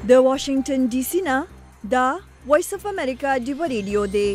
د واشنگټن ډي سي نه دا وایس اف امریکا ډیو ریډیو دی.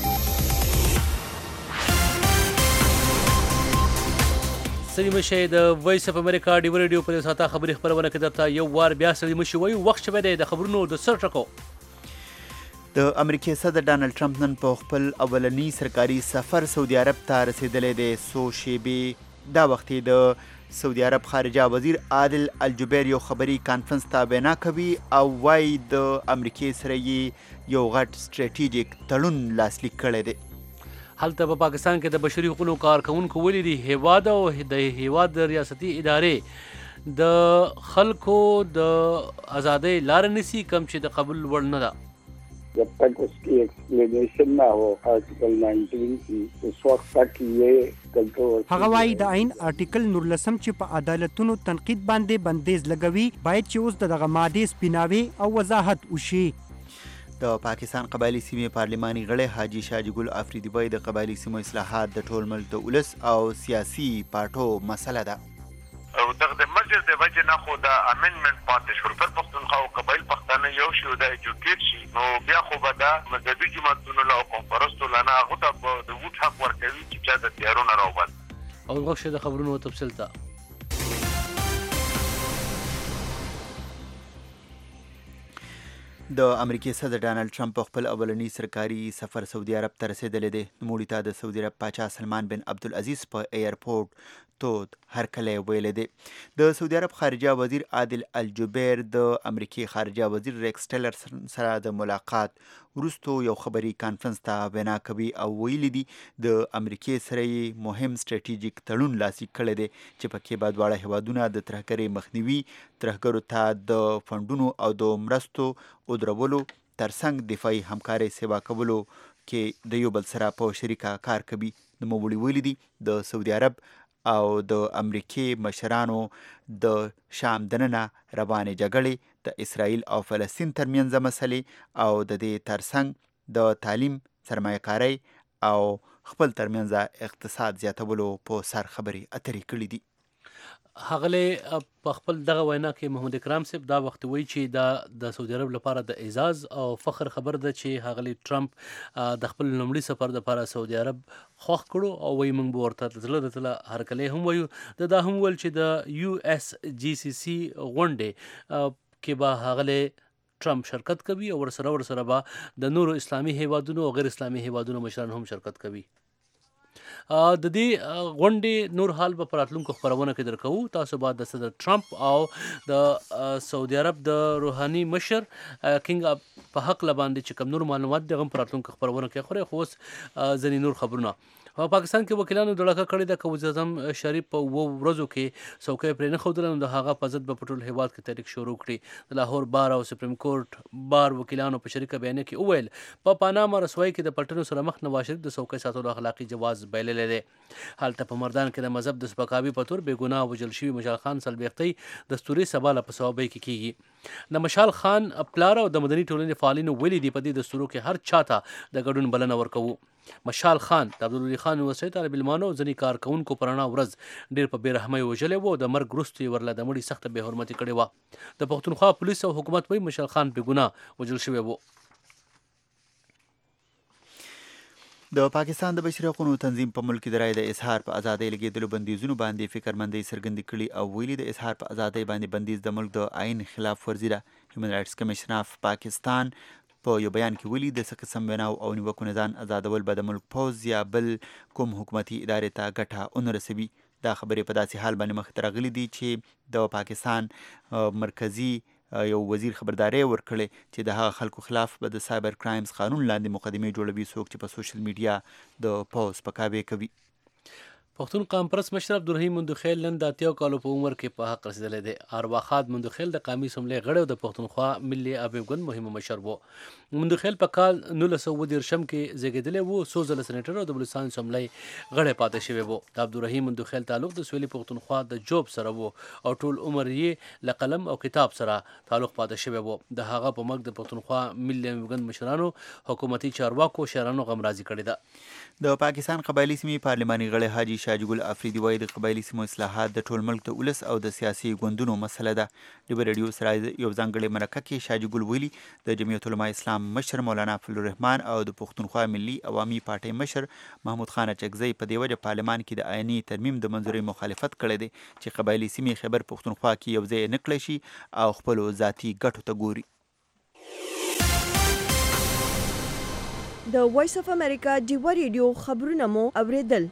سړي مشه د وایس اف امریکا ډیو ریډیو په ساته خبري خبرونه کې درته یو وار بیا سړي مشه وایي وخت شوی دی د خبرونو د سر ټکو. د امریکای صدر ډانلډ ټرمپ نن په خپل اولنی سرکاري سفر سعودي عرب ته رسیدلی دی. څو شیبې دا وخت د سعودي عرب خارجه وزیر عادل الجبیر یو خبري کانفرنس ته وینا کوي او وایي د امریکای سره یې یو غټ سټریټیجیک تړون لاسلیک کړی دی. هلته په پاکستان کې د بشري حقوقو کارکونکو ویلي دي هیواد او د هیواد ریاستي ادارې د خلکو د ازادۍ لار نیسي کم چې د قبول وړ نه ده. जब तक उसकी एक्सप्लेनेशन ना हो आर्टिकल 19 की उस वक्त तक ये कंट्रोवर्सी. هغه وايي د عین آرټیکل 19 چې په عدالتونو تنقید باندې بندیز لګوي باید چې اوس دغه ماده سپیناوي او وضاحت وشي. د پاکستان قبایلی سیمې پارلماني غړی حاجي شاجي ګل افریدي وایي د قبایلی سیمو اصلاحات د ټول ملک د ولس او سیاسي پارټو مسله ده. او دغه مجلس د وجه نه خو دا امندمنت پاتې شو پر پښتونخوا او قبایل پښتانه یو شی او د ایجوکیټ شي نو بیا خو به دا مذهبي جماعتونو له کنفرانسو لانه هغه ته د ووټ حق ورکوي چې چا د تیارونه راوباسي. او غوښه د خبرونو تفصیل ته د امریکای صدر ډانلډ ټرمپ په خپل اولنی سرکاري سفر سعودي عرب ته رسیدلی دی. نوموړي ته د سعودي عرب پاچا سلمان بن عبدالعزیز په ایرپورټ تود هرکلی ویلی دی. د سعودي عرب خارجه وزیر عادل الجبیر د امریکای خارجه وزیر ریکس ټیلر سره د ملاقات وروسته یو خبري کانفرنس ته وینا کوي او ویلي دي د امریکای سره یې مهم سټریټیجیک تړون لاسلیک کړی دی چې پکې به دواړه هیوادونه د ترهګرۍ مخنیوي، ترهګرو ته د فنډونو او د مرستو ودرولو ترڅنګ دفاعي همکارۍ سیوا کولو کې د یو بل سره په شریکه کار کوي. نوموړي ویلي دي د سعودي عرب او د امریکای مشرانو د شام دننه روانې جګړې د اسرائیل او فلسطین ترمنځ مسلې او د دې ترڅنګ د تعلیم، سرمایه کارۍ او خپل ترمنځ اقتصاد زیاتولو په سر خبرې اترې کړې دي. هغله په خپل دغه وینا کې محمد اکرام صاحب دا وخت وایي چې دا د سعودي عرب لپاره د اعزاز او فخر خبر ده چې هغه ټرمپ د خپل لومړي سفر لپاره سعودي عرب خوښ کړو او وایي موږ به ورته تله هرکلی هم وایو. دا هم ویل چې د یو اس جی سی سی غونډې کې به هغه ټرمپ شرکت کوي او ورسره به د نورو اسلامي هیوادونو او غیر اسلامي هیوادونو مشران هم شرکت کوي. د دې غونډې نور حال به په راتلونکو خبرونه کې درکوو. تاسو به د صدر ټرمپ او د سعودي عرب د روحاني مشر کینګ په حق باندې چې کوم نور معلومات دغه په راتلونکو خبرونه کې خوري خو ځینې نور خبرونه په پاکستان کې وکیلانو دړکه کړې ده که وزیر اعظم شریف په ورځو کې څوکۍ پرې نه ښودله نو د هغه په ضد به په ټول هیواد کې تحریک شروع کړي. د لاهور بار او سپریم کورټ بار وکیلانو په شریکه بیانیه کې وویل په پاناما رسوایی کې د پلټنو سره مخ نواز شریف د څوکۍ ساتلو اخلاقي جواز بایللی دی. هلته په مردان کې د مذهب د سپکاوي په تور بېګناه وژل شوي مشال خان څلوېښتۍ دستوري سبا له په ثوابۍ کې کیږي. د مشال خان پلار او د مدني ټولنې فعالینو ویلي دي په دې دستورو کې هر چاته د ګډون بلنه ورکوو. مشال خان د عبدالولي خان یونیورسټۍ طالب علمانو او ځینې کارکوونکو په رڼا ورځ ډېر په بې رحمۍ وژلی و او د مرګ وروسته یې ورله د مړي سخته بې حرمتي کړې وه. د پښتونخوا پولیس او حکومت وایي مشال خان بېګناه وژل شوی و. د پاکستان د بشري حقوقو تنظیم په ملک کې د رایې د اظهار په ازادۍ لګېدلو بندیزونو باندې فکرمندۍ څرګندې کړي او ویلي د اظهار په ازادۍ باندې بندیز د ملک د آئین خلاف ورزي ده. هیومن رایټس کمیشن اف پاکستان په یو بیان کې ویلي د څه قسم ویناو او نیوکو نه ځان ازادول به د ملک پوځ یا بل کوم حکومتي ادارې ته ګټه ونه رسوي. دا خبرې په داسې حال باندې مخې ته راغلي دي چې د پاکستان مرکزي یو وزیر خبرداری ورکړی چې د هغه خلکو خلاف به د سایبر کرایمز قانون لاندې مقدمې جوړوي څوک چې په سوشل میډیا د پوځ پکاوی کوي. پښتون کانفرنس مشر عبدالرحیم مندوخیل نن د 80 کالو په عمر کې په حق رسیدلی دی. ارواخاد مندوخیل د قومي اسمبلۍ غړی او د پښتونخوا ملي ابیګون مهم مشر و. مندوخیل په کال 1930 کې زیږېدلی و. څو ځله سینیټر او د بلوچستان اسمبلۍ غړی پاتې شوی و. د عبدالرحیم مندوخیل تعلق د سویلي پښتونخوا د جوب سره و او ټول عمر یې له قلم او کتاب سره تعلق پاتې شوی و. د هغه په مرګ د پښتونخوا ملي ابیګون مشرانو، حکومتي چارواکو، شاعرانو غمرازي کړې ده. د پاکستان قبایلی سیمې پارلماني غړی حاجي شاجګل افریدي وایي د قبایلي سیمو اصلاحات د ټول ملک د ولس او د سیاسي ګوندونو مسله ده. د ریډیو سره یو ځانګړي مرکه کې شاجګل ویلي د جمعیت علماء اسلام مشر مولانا فضل الرحمن او د پښتونخوا ملي عوامي پارټۍ مشر محمود خان اچکزی په دې وجه پارلمان کې د آئینی ترمیم د منظوري مخالفت کړی دی چې قبایلي سیمې خیبر پښتونخوا کې یو ځای نه کړی شي او خپلو ذاتي ګټو ته ګوري. د وایس اف امریکا ډیوا ریډیو خبرونه مو اوریدل.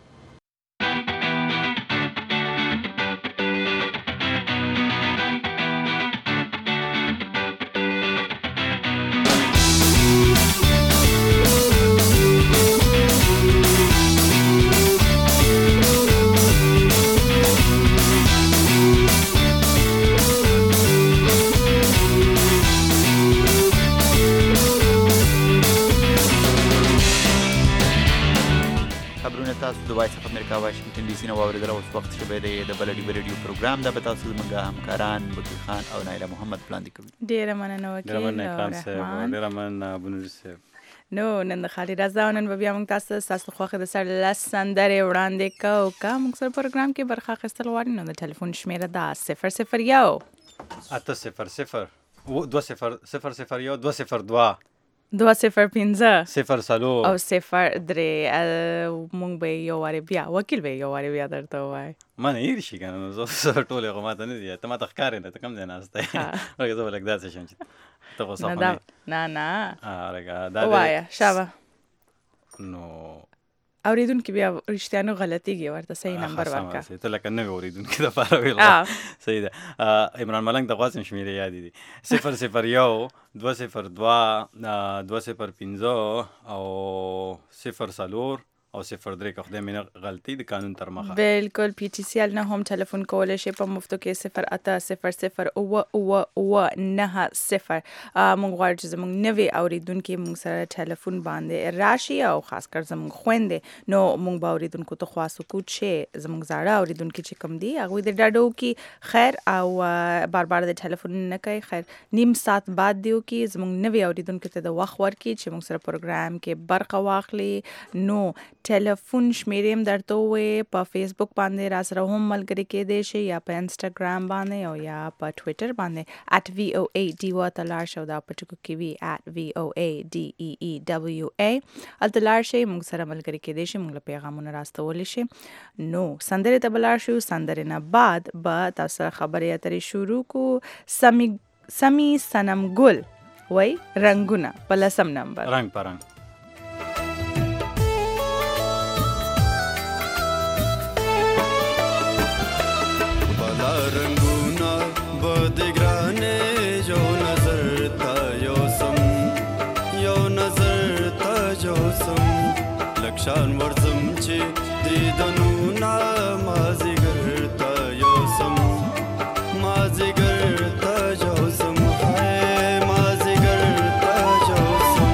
تاسو د وایس اف امریکا واشنگټن ډي سي نه واورېدل. اوس وخت شوی دی د بل ډیوا ریډیو پروګرام دا به تاسو زموږ همکاران بطي خان او نایله محمد وړاندې کوي. ډېره مننه وکیل ډېره مننه ابونور صاحب. نو نن د خالي رضا نن به بیا موږ تاسو خوښه د سر لس سندرې وړاندې کوو. که موږ سره پروګرام کې برخه اخیستل غواړئ نو د ټلیفون شمیره ده 001 800 201 205 صفر څلور او 03 موږ به یو وارې بیا وکیل به یو وارې بیا درته ووایي. ما نه هېر شي که نه نو زه ټولې خو ماته نه دي ته ماته ښکارې نه ته کوم ځای ناست دی لکه زه به لږ داسې شم چې ته غوسه خو نه ووایه شابه. نو اورېدونکي بیا رښتیا غلطېږي ورته صحیح نمبر ورکړه. ته لکه نوې اورېدونکي دپاره ویل صحیح ده. عمران ملنګ ته غواړم شمېرې یادې دي 001 202 205 او 04 او 03 که خدای مې غلطي د قانون تر مخه. بالکل پی ټي سی ال نه هم ټلیفون کولی شي په مفتو کې 0800 90. موږ غواړو چې زموږ نوې اورېدونکي موږ سره ټلیفون باندې راشي او خاص کر زموږ خویندې نو موږ به اورېدونکو ته خوا سکوت شي. زموږ زاړه اورېدونکي چې کوم دي هغوی د ډاډه وکړي خیر او بار بار د ټلیفون نه کوي خیر نیم ساعت بعد دی وکړي زموږ نوې اورېدونکو ته د وخت ورکړي چې موږ سره پروګرام کې برخه واخلي. نو ټلیفون شمیرې هم درته ووایې په فیسبوک باندې را سره هم ملګري کېدی شي یا په انسټاګرام باندې او یا په ټویټر باندې @VOA ډیوا ته لاړ شئ او دا په ټکو کې وي @VOA DEEWA هلته لاړ شئ موږ سره ملګري کېدی شي موږ له پیغامونه راستولی شي. نو سندرې ته به لاړ شو. سندرې نه بعد به تاسو سره خبرې اترې شروع کړو. سمی صنم ګل وای رنګونه په 10 نمبر رنګ په رنګ. رنگونا بدگرانه یو نظر تا یو سم یو نظر تا یو سم لکشان ورزم چې دیدنونا مازیگر تا یو سم مازیگر تا یو سم مازیگر تا یو سم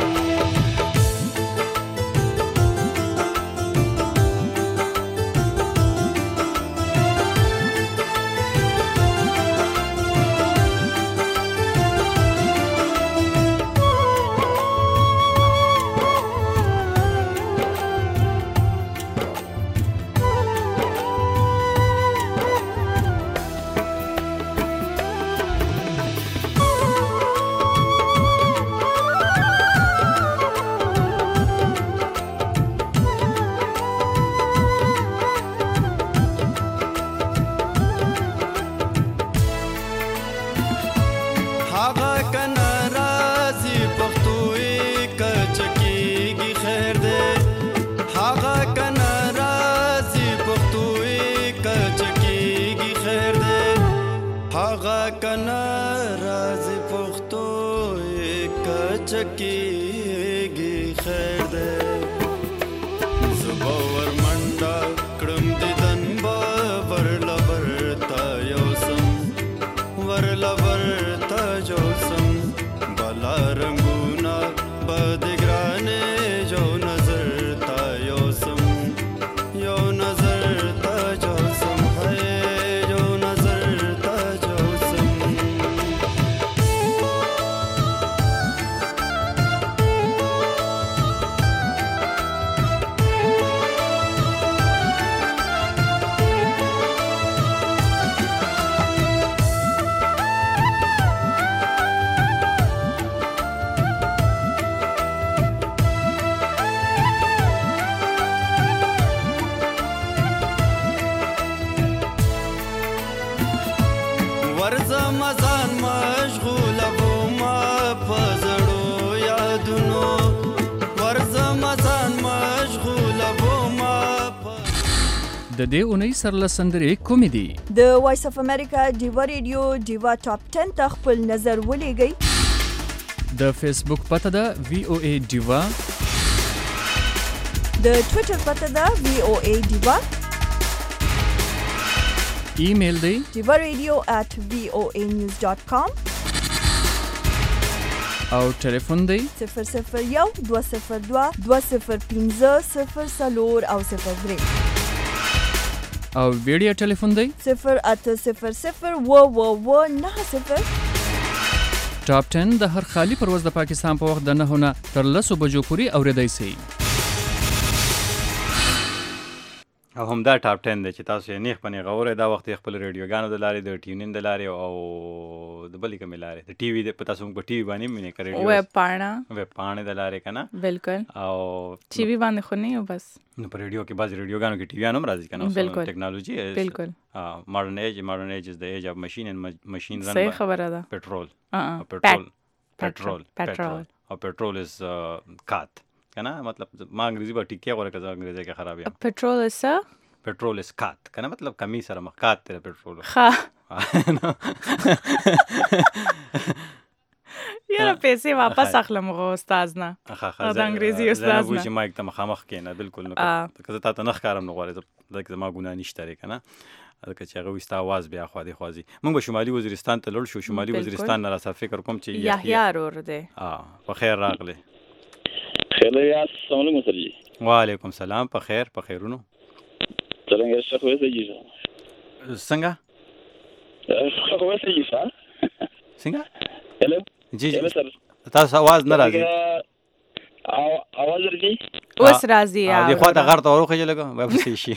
چکیږي خیر ده زبا ور منډه کړم دیدن به ورله ورته یو سم ورله ورته یو سم بالا رنګونه به د ګرانې یو نظر ته یو سم یو نظر ته یو سم یو نظر ته یو سم ورځم ځان مشغوله وما په زړو یادونو ورځم ځان مشغوله وما د دې اونۍ سرله سندرې کومې دي؟ د وایس اف امریکا ډیوا ریډیو ډیوا ټاپ 10 ته خپل نظر ولېږئ. د فیسبوک پته ده VOA ډیوا. د ټویټر پته ده VOA ډیوا. ایمیل دی diva@voanews.com او ټلیفون دی 001 202 205 0 او 03 او ویډیو ټلیفون دی 0800 90 ټاپ 10 د هر خالی پرواز د پاکستان په وخت د 9 نه تر 10 بجو پورې اوریدای شئ. او هم دا ټاپ 10 دی چې تاسو یې نیخ پنې غوره دا وخت خپل ریډیوګانو د لارې د ټیونین د لارې او د بلې کومې لارې د ټي وي د پتا سم په ټي وي باندې مینه کوي ویب پاڼه د لارې کنه بالکل او ټي وي باندې خو نه بس نو پر ریډیو کې بعض ریډیوګانو کې ټي وي هم راځي کنه ټیکنالوژي بالکل ماډرن ایج از د ایج اف ماشین اند ماشین رن صحیح خبره ده پټرول او پټرول از کات کنه مطلب ما انګریزي به ټیکه غوړه کزه انګریزي کې خراب یم پټرول اس کات کنه مطلب کمی سره مخکات تر پټرول ها یاره پیسې واپس اخلم غو استاد نه دا انګریزي استاد نه چې مایک ته مخامخ کینه بالکل نو کزه تا ته نخ کارم نه غواړي دغه ما ګناه نشته ری کنه که چې هغه وستا आवाज بیا خو دې خوازي موږ به شمالي وزیرستان ته لړ شو شمالي وزیرستان نه را فکر کوم چې یحیی رور دی په خیر راغله خیر یاس السلام علیکم سر جی وعلیکم السلام په خیرونو څنګه ښه وې جی څنګه هلو جی تاسو आवाज نه راځي आवाज راځي اوس راځي دی خو ته غړ ته وروخه لګو وای په شي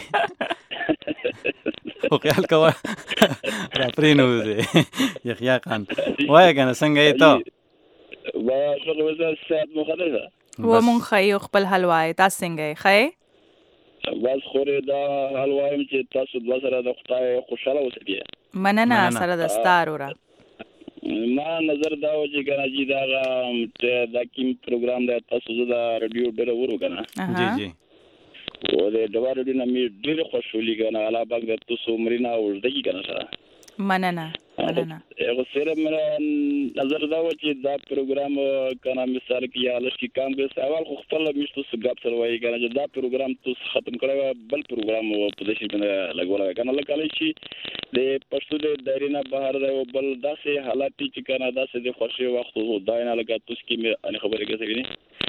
او خیال کوه را پرینو دې یحیی خان وای کنه څنګه یې ته با شغل وزاره سات مخالفه و مون خایو خپل حلوای تاسو څنګه یې خای بس خوري دا حلوایم چې تاسو د وسره د خدای خوشاله اوسئ مننه سره د ستارو را ما نظر دا و چې کنه چې دا کوم پروګرام دی تاسو زدا رادیو ډېر ورو کنه جی او د ډوار رادیو نه مې ډېر خوشحالي کنه علا باغ د تاسو مرینا ورځي کنه سره مننه هغه سره مې نظر دا و چې دا پروګرام کنه مثال کې یا لږ کې کام به سوال خو خپل مشتو سګاب سره وایي کنه چې دا پروګرام تاسو ختم کړو بل پروګرام په دې شي باندې لګول کنه لکه چې د پښتو د دایره بهر دی او بل داسې حالات چې کنه داسې د خوشي وخت وو داینه لګا تاسو کې مې خبرې کوي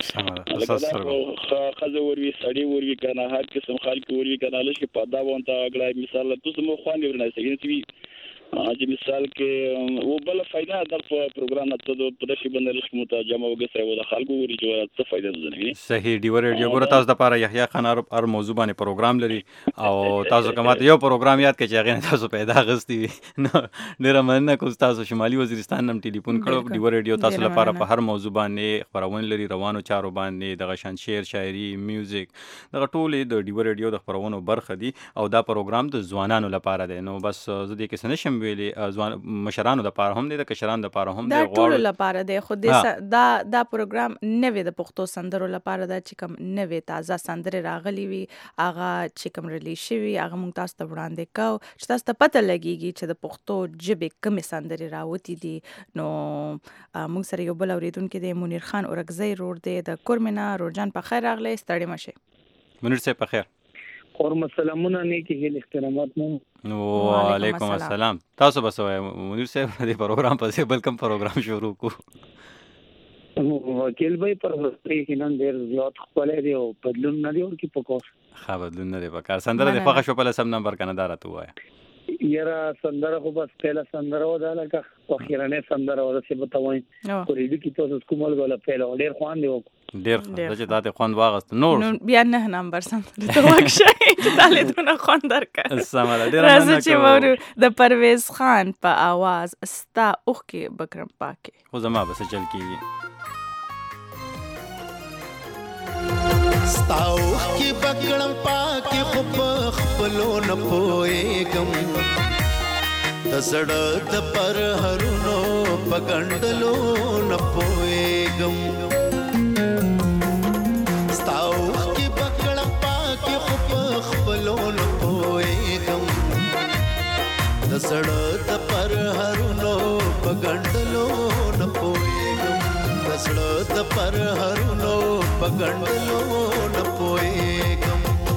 خزه وروي سړی وروي کنه هر قسم خلک وروي کنه لږ کې پادا وانته اګړای مثال تاسو مو خوانې ورنه سګینې چې مثال کې و بل فائدہ در پروګرام ته د پدشي باندې لږ متجمع وګسره و د خلکو وري چې څه فائدہ ده نه صحیح ډیو ریډیو ګور تاسو د پاره یحیی خان هر موضوع باندې پروګرام لري او تاسو کومه یو پروګرام یاد کړئ چې هغه تاسو پیدا غستی نو ډیر مننه کوم تاسو شمالي وزیرستان نم ټلیفون کړو ډیو ریډیو تاسو لپاره په هر موضوع باندې خبرونه لري روانو چارو باندې د غشن شعر شاعري میوزیک دغه ټول د ډیو ریډیو د خبرونو برخه دي او دا پروګرام د ځوانانو لپاره دی نو بس زه دې کې سنشم ویلي ځوان مشرانو د لپاره هم دی د کشرانو د لپاره هم دی دا ټول لپاره دی خو دا پروګرام نوې د پښتو سندرو لپاره دا چې کوم نوې تازه سندرې راغلي وي هغه چې کوم ریلیز شوي هغه موږ تاسو ته وړاندې کوو چې تاسو ته پته لګیږي چې د پښتو ژبې کومې سندرې راوتې دي نو موږ سره یو بل اوریدونکي دی منیر خان اورګزی رور دی د کورمنا رورجان په خیر راغلی ستړي مشه منیر صاحب په خیر قرم سلامونه نیکی هیل احترامات مو وعلیکم السلام تاسو بس وای منیر صاحب د پروګرام په څیر بل کوم پروګرام شروع کو وکیل به پر کې نن ډیر زیات خپل دی او بدلون نه دی ورکی پکوس ها بدلون نه دی پکار سندره د فخ شو په سم نمبر کنه دارته وای یرا سندره خو بس پهلا سندره و دا لکه اخیرانه سندره و څه بتاوي کوریډ کی تاسو کومل غلا پهلا ډیر خوان دی ډیر چې دا ته خوان واغست نور بیا نه نمبر سم ته واښه چې تعالی دونه خوان درکړه سماله ډیر راځي چې ورو د پرویز خان په आवाज استا اوخ کې بکرم پاکه خو زما بس چل کیږي ستاو کی بکړم پاکي خو خپلو نه پويګم د زړه د پر هرونو پګندلو نه پويګم ستاو کې بکړه پاکي خپلو نه پويګم د زړه د پر هرونو پګندلو نه پويګم د زړه د پر هرونو پګندلو نه پويګم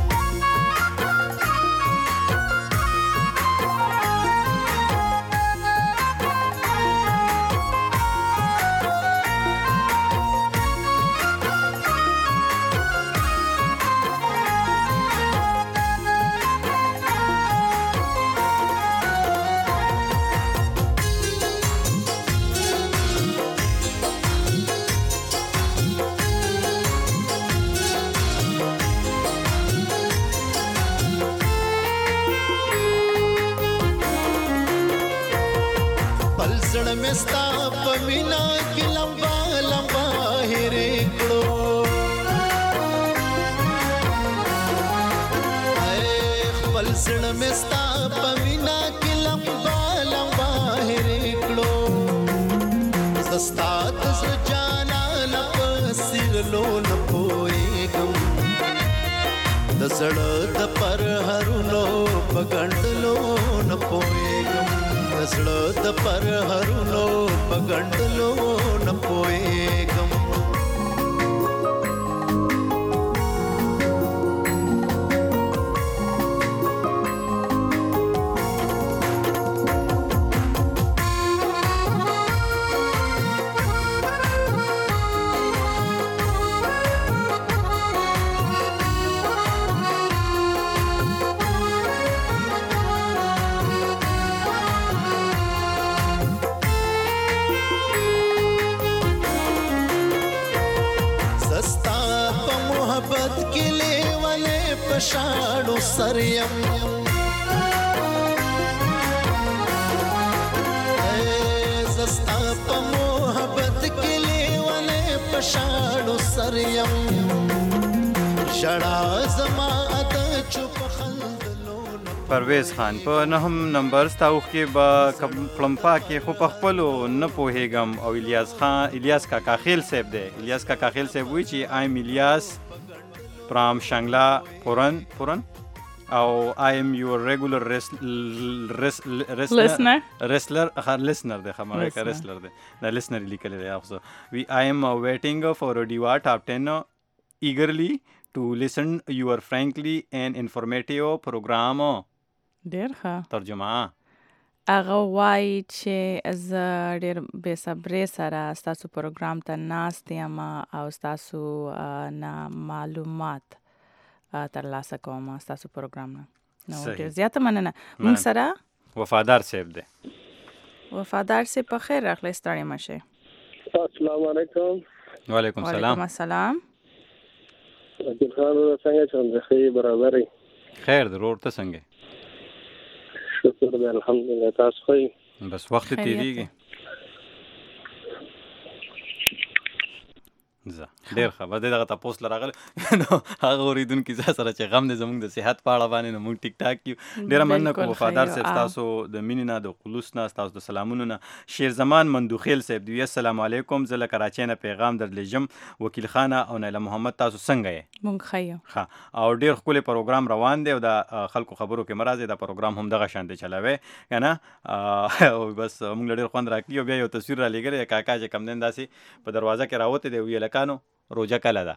مستا پمینا کې لمبا لمبا هېرې کړو خپل زړه مستا پمینا کې لمبا لمبا هېرې کړو زستا د زړه جانا لپسیرلو نه پويګم د زړه د پر هرونو پګندلو نه پويګم زړه د پر هرونو پګندلو نه پويګم شاړو سریم زستا په محبت کې لیواله پشاړو سریم شړا زما د چوپ خندلو پرویز خان په نهم نمبر ستاوخ کې با پلمپا کې خو په خپلو نه پوهېږم او الیاس کاکا خیل صاحب دی الیاس کاکا خیل صاحب وایي چې آیم الیاس from Shangla Puran او I am your regular listener the خبره wrestler the listener لیکل دی اخو I am waiting for Diva Top 10 eagerly to listen your frankly and informative program ډیر ښه ترجمه هغه وایي چې زه ډېر بې صبرۍ سره ستاسو پروګرام ته ناست یم او ستاسو نه معلومات ترلاسه کوم ستاسو پروګرام نه نو ډېر زیاته مننه موږ سره وفادار صاحب دی وفادار صاحب په خیر راغلی ستړی مه شئ السلام علیکم وعلیکم السلام السلام خان څنګه څنګه برابرې خیر ضرور ته څنګه شکر دی الحمدلله تاسو خو بس وخت تیریږي زه ډیر خبر دی دغه تاسو لراغله نو هغه اوریدونکو سره چې غم دې زموږ د صحت په اړه باندې موږ ټیک ټاک کیو ډیر مننه کوم وفادار صاحب تاسو د مینینا د خلوص نه تاسو د سلامونو نه شیر زمان مندوخیل صاحب دی السلام علیکم زله کراچۍ نه پیغام درلېجم وکیل خانه او نیله محمد تاسو څنګه یې مونږ خایو ها او ډیر خپل پروګرام روان دی او د خلکو خبرو کې مرزه د پروګرام هم دغه شان دی چلاوي کنه او بس موږ ډیر خوند راکړي او بیا یو تصویر را لګره کاکا چې کم دین داسي په دروازه کې راوته دی ویل کانو روجا کله ده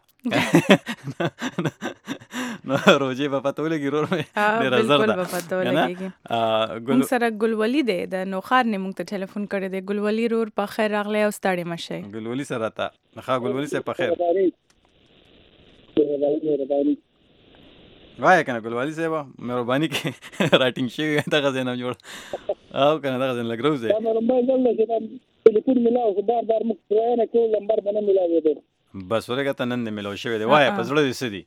نو روجي په پتو لګي رور مې ډیر زړه ده موږ سره ګلولي دی د نوخار نه موږ ته ټلیفون کړی دی ګلولي رور په خیر راغلی او ستړی مشه ګلولي سره تا ښه ګلولي سره په خیر وای کنه ګلولي صاحب مهرباني کې راټینګ شي دغه ځای نه جوړ او کنه دغه ځای لګروزه ټلیفون ملاو بار بار مخ نه کول نمبر باندې ملاوي دی بس ورګه ته نن ملاو شوی دی وای په زړه دې سدي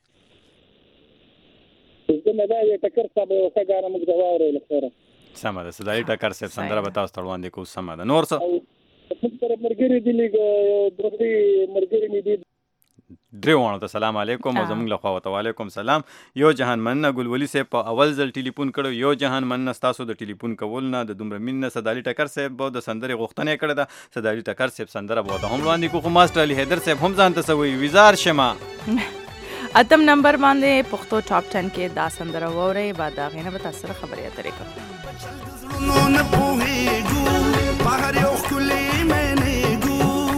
زما دا یو ټکر صاحب او څنګه موږ دا وره لخره سم ده سدای ټکر صاحب سندره به تاسو تړوان دي کو سم ده نور څه موږ سره مرګري دي لګ درې مرګري مې دي ډریوانو ته سلام علیکم او زموږ لخوا ورته وعلیکم سلام. یو جهان مننه ګلولي صاحب په اول ځل ټلیفون کړو. یو جهان مننه ستاسو د ټلیفون کول نه د دومره مینه. سدالي ټکر صاحب د سندرې غوښتنه کړې ده. سدالي ټکر صاحب سندره به هم وړاندې کو. خو ماسټر علي حیدر صاحب هم ځان ته سوي وزار شمه. اتم نمبر باندې پښتو ټاپ 10 کې دا سندره ووري بعد دا غینه به تاسو سره خبرې اترې کوم. نو نه پوهېږو بهر یو ښکلی منېږو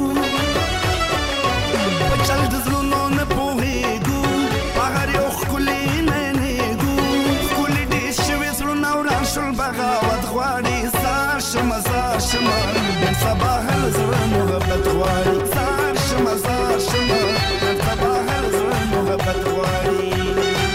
په چل د زړونو نه پوهېږو بهر یو ښکلی منېږو ښکلي ډېر شوي زړونه وران شول بغاوت غواړي سار شمه زار شمه نن سبا هر زړه محبت غواړي سار شمه زار شمه نن سبا هر زړه محبت غواړي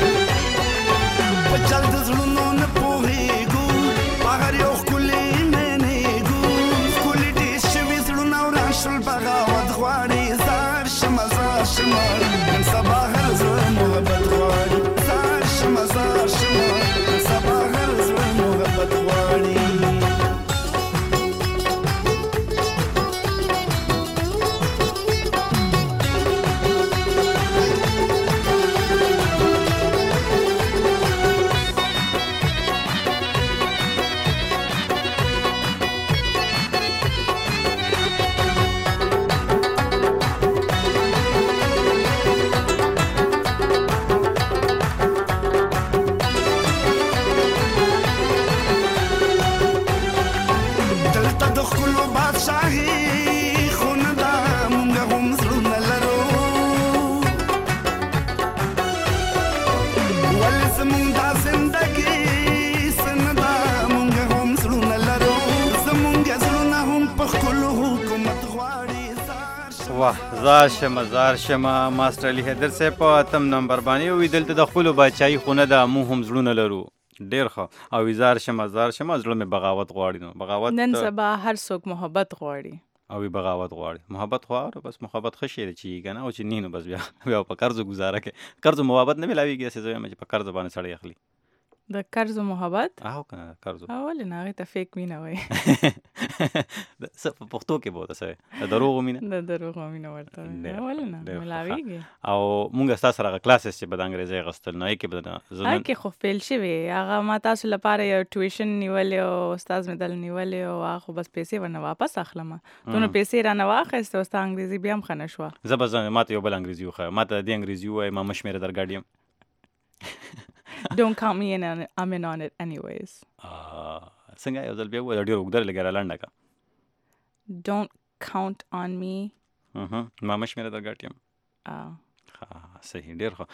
په چل د زړونو نه پوهېږو بهر یو ښکلی منېږو ښکلي ډېر شوي زړونه وران شول بغاوت غواړي زار شمه زار شمه نن سبا هر زړه محبت غواړي زار شمه زار شمه نن سبا هر زړه محبت غواړي. زار شمه زار شمه ماسټر علي حیدر صاحب په اتم نمبر باندې وی دلته د خپلو بادشاهي خونه ده موږ هم زړونه لرو ډېر ښه. او زار شمه زړه مې بغاوت غواړي. نو بغاوت نن سبا هر څوک محبت غواړي او بغاوت غواړي. محبت خو بس محبت ښه شی دی چې کنه او چې نه نو بس بیا په قرض گزاره کې قرض محبت نه ملاویږي چې زه چې په قرض باندې سړی اخلي د قرض محبت او کنه قرض اول نه هغه ته فیک مینه وای په پښتو کې بوته سره دروغ مینه د دروغ مینه ورته اول نه ملاویږي. او مونږ تاسو سره کلاسز چې په انګریزي غستل نه کې بدنه زنه کې خو فیل شوی هغه ما تاسو لپاره یو ټیوشن نیولې او استاد مې دل نیولې او هغه بس پیسې ورنه واپس اخلم دونه پیسې رانه واخیسته او استاد انګریزي بیا هم خنه شو. زبر ماته یو بل انګریزي خو ماته د انګریزي وای ما مشمیر درګاډیم. Don't count me in. I'm in on it anyways. څنګه یو ځل بیا و ډېر وګدر لګره لنډه کا. Don't count on me. ما مشمیر درګاډیم. صحیح ډېر ښه.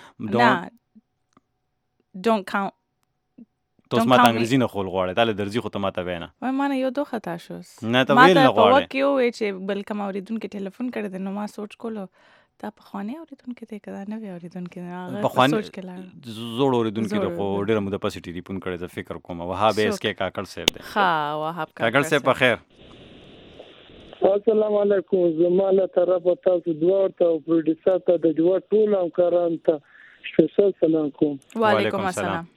Don't count. توس ما انګریزي نه خول غواړي دا له درځي خو ته ماته وینا. وای ما نه یو دوه خطا شوس. نه ته ویل نه غواړي. ما ته وکیو چې بل کوم اوریدونکو ټلیفون کړی نو ما سوچ کولو تا په خوانې اوریدونکو ته کدا نه وی اوریدونکو هغه سوچ کړل زوړ اوریدونکو ته خو ډېر موده پسې ټلیفون کړی زه فکر کوم وهاب اس کې کاکړ صاحب دی. ها وهاب کاکړ صاحب په خیر. السلام علیکم زماله طرف تاسو دوه ته پروډوسر ته د جوړ ټول همکاران ته سپیشل سلام کوم. وعلیکم السلام.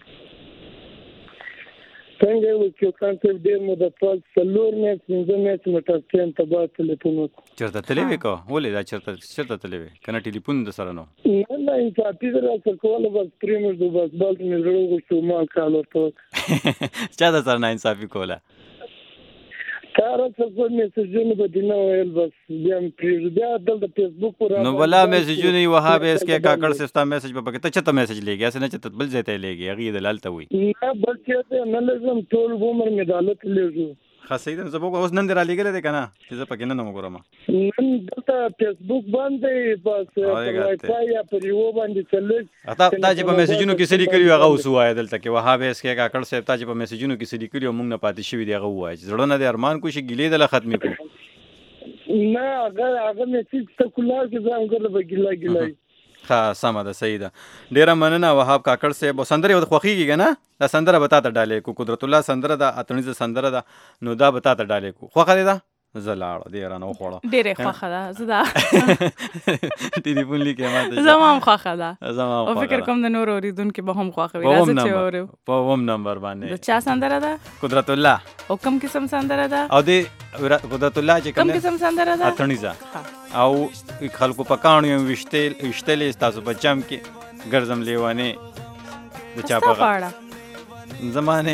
څنګه یو چې کانټر دې مو د پال سلور میچ څنګه میچ مټاکین ته با ټلیفون چرته تلوي کو ولې دا چرته تلوي کنه ټلیفون د سره نو نه چې اته درا کوله بس پریمر د بس بال مې زړه شو ما کالو ته چا د سره نه انصافي کوله کار څه میسجونه بدینه ویل بس بیا بیا د فیسبوک پر نو ولا میسجونه وهاب اس کې کاکړ سستا میسج په پکې ته چته میسج لګیا سن چې بل ځای ته لګي هغه دلالت وي نه بل چې نه لازم ټول عمر مې دالت لږو خاصه دې زه به اوس نن درا لګل دي کنه چې زه پکې نه وګورم نن دلته فیسبوک باندې بس وای فای یا پر یو باندې چلې اته تا چې په میسجونو کې سړي کړیو هغه وسوای دلته کې وهاب اس کې کاکړ صاحب تا چې په میسجونو کې سړي کړیو مونږ نه پاتې شوی دی هغه وای زړه نه د ارمان کوشي ګلې دله ختمې کو نه هغه میسج ته کولای چې ځان ګل بګلا ګلای ها سمه ده صحیح ده ډیره مننه وهاب کاکړ صاحب سندره یو خوخیږي کنه دا سندره بتا ته ډالې کو قدرت الله سندره ده اتنیزه سندره ده نو دا بتا ته ډالې کو خوخه ده زلاړ دی رانه خوړه ډیره خوخه ده زدا ټلیفون لیکه ماته زمام خوخه ده زمام او فکر کوم د نور اوریدونکو به هم خوخه وي راځي چې اورو په ووم نمبر باندې د چا سندره ده قدرت الله او کوم قسم سندره ده او د قدرت الله چې کوم قسم سندره ده اتڼیزه او خلکو په کاڼو وشتلې تاسو په چم کې ګرځم لیوانه د چا په زمانه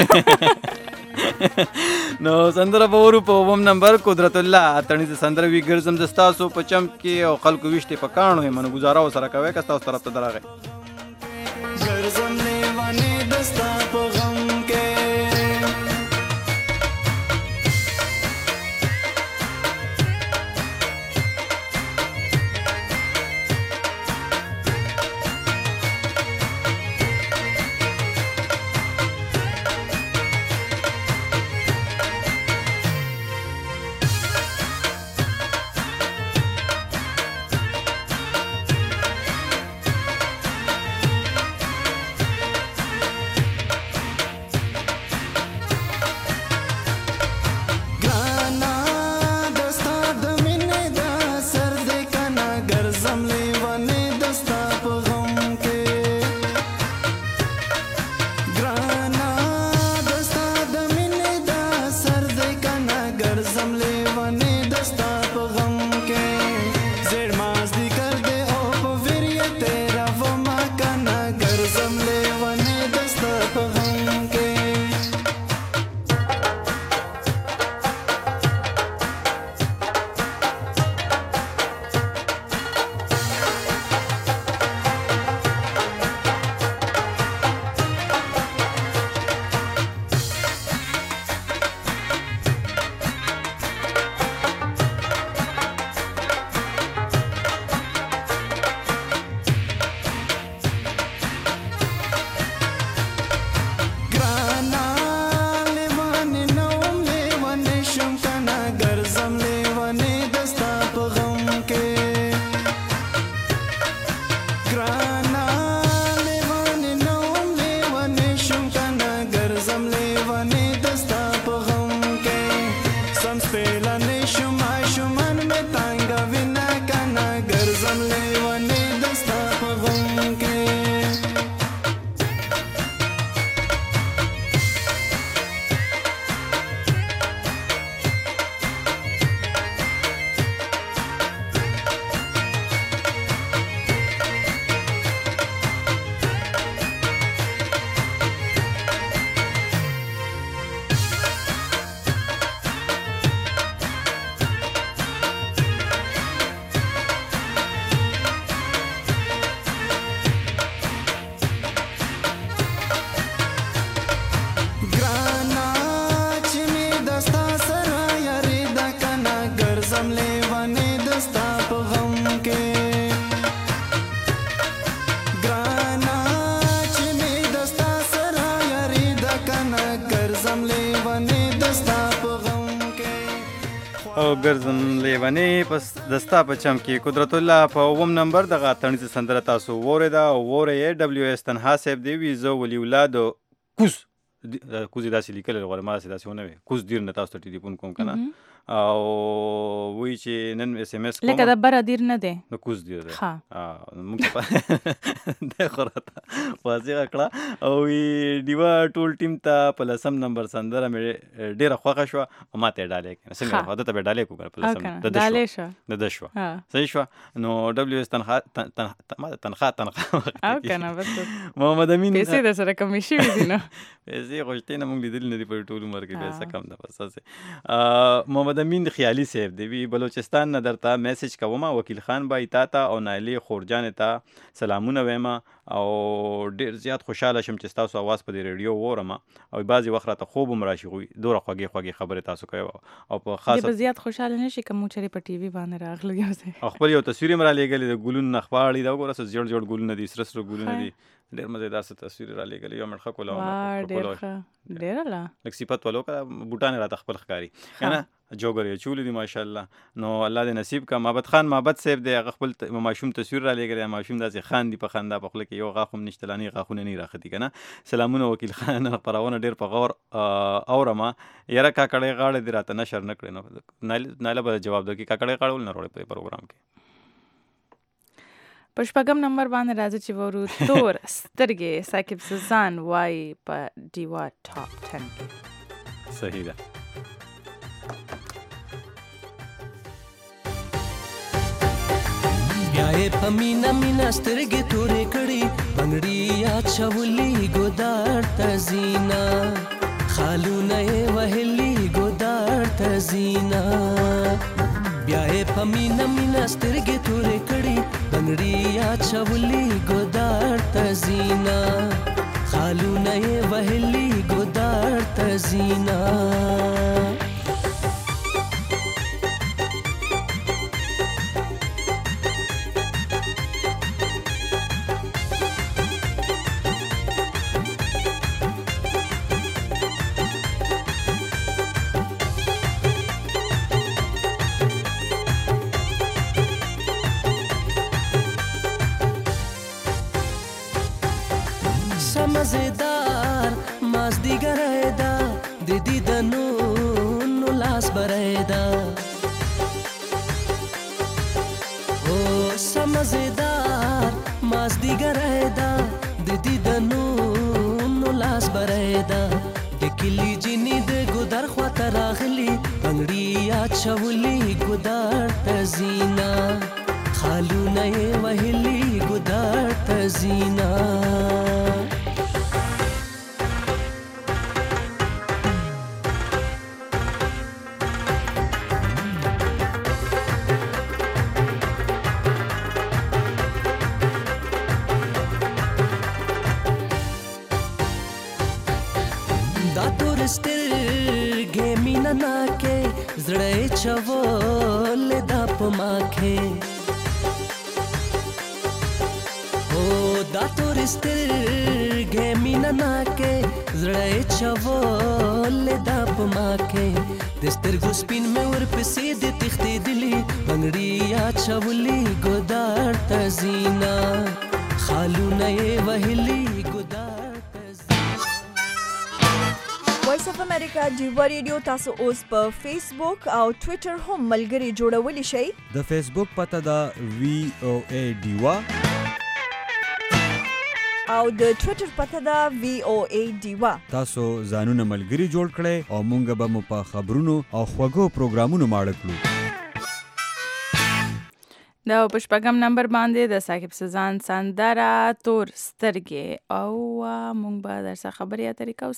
نو سندره په ورو په ووم نمبر قدرت الله اتڼیزه سندره وی ګرځم د تاسو په چم کې او خلکو وشته په کاڼو منو گزاره سره کوي که تاسو طرف ته درغه ګرځم لیوانه دستا په غم کې ګرځم لیوانې پس دستا په چم کې قدرت الله په ووم نمبر دغه اتڼیزه سندره تاسو وورېده او وورې WS تنها صاحب دی وی زه ولي اولاد کوز داسې لیکلی غواړم ما داسې ونه وي کوز ډېر نه تاسو ته ټلیفون کوم که نه او وی چې نن SMS کوم لکه د بره دیر نه دی د کوز دیر دی موږ ته دی خو راته واضحه کړه او وی ډیوه ټول ټیم ته په لسم نمبر سندره مې ډېره خوښه شوه او ما ته یې ډالۍ کړه څنګه خو ده ته به یې ډالۍ کړو په لسم د ده شوه صحیح شوه نو WS تنخوا محمد امین پیسې در سره کمې شوي دي نو پیسې خو شتې نه موږ لیدلي نه دي په ټول عمر کې پیسه کم ده بس هسې محمد امین خیالي صاحب دی وی بلوچستان نه درته میسج کوم وکیل خان بای تا ته او نایلې خورجانې ته سلامونه وایم او ډېر زیات خوشحاله شم چې تاسو اواز په دې ریډیو وورم او بعضې وخت راته خوب هم راشي دوره خوږې خوږې خبرې تاسو کوئ او په خاصه زیات خوشحاله نه شي که موږ چېرې په ټي وي باندې راغلو او خپل یو تصویر یې هم رالیږلی د ګلونو نه خواړي دا وګوره څه زیړ زیړ ګلونه دي سره سره ګلونه دي ډېر مزېدار څه تصویر رالیږلی یو مې ښه کوله ډېره لږ صفت ولو که بوټان یې راته خپل ښکاري که نه جوګر یې چولی دي ماشاءالله نو الله دې نصیب کا محبت خان محبت صاحب دی هغه خپل ماشوم تصویر را لېږلی ماشوم داسې خاندي په خندا په خوله کې یو غاښ هم نشته لا نه غاښونه نه راختي که نه سلامونه وکیل خان خپرونه ډېر په غور اورم یاره کاکړۍ غاړه دې راته نشر نه کړې نو نایله به جواب درکړي کاکړۍ غاړه ولې نه وروړې په پروګرام کې په شپږم نمبر باندې راځي چې ورو تور سترګې ساقب سوزان وایي په ډیوا ټاپ 10 کې صحیح ده یې په مینا مینا سترګې تورې کړي بنګړي اچولي ګودار ته زینا خالونه یې وهلي ګودار ته زینا بیا یې په مینا مینا سترګې تورې کړي بنګړي اچولي ګودار ته زینا خالونه یې وهلي ګودار ته زینا مزیدار مازدیګر ایدا د دې د نو لاس برایدا او سمزیدار مازدیګر ایدا د دې د نو لاس برایدا د کلی جنې د ګودر خواته راغلی بنګړي اچولي ګودر ته زینا خالونه یې وهلي ګودر ته زینا زړه چول د پماخه او دا تورسترګې مینا ناکه زړه چول د پماخه د سترګو سپین مې ورپسې د تختې دلی بنګړي اچولي ګودار ته زینا خالونه یې وهلي ګودار وایس اف امریکا ډیوا ریډیو تاسو اوس په فیسبوک او ټوئیټر هم ملګري جوړولی شئ د فیسبوک پته دا VOA ډیوا او د ټوئیټر پته دا VOA ډیوا تاسو ځانونه ملګري جوړ کړئ او مونږ به مو په خبرونو او خوږو پروګرامونو ماړه کړو دا په شپږم نمبر باندې د صاحب سزان سندره تور سترګې او مونږ به درڅخه خبرې اترې کوو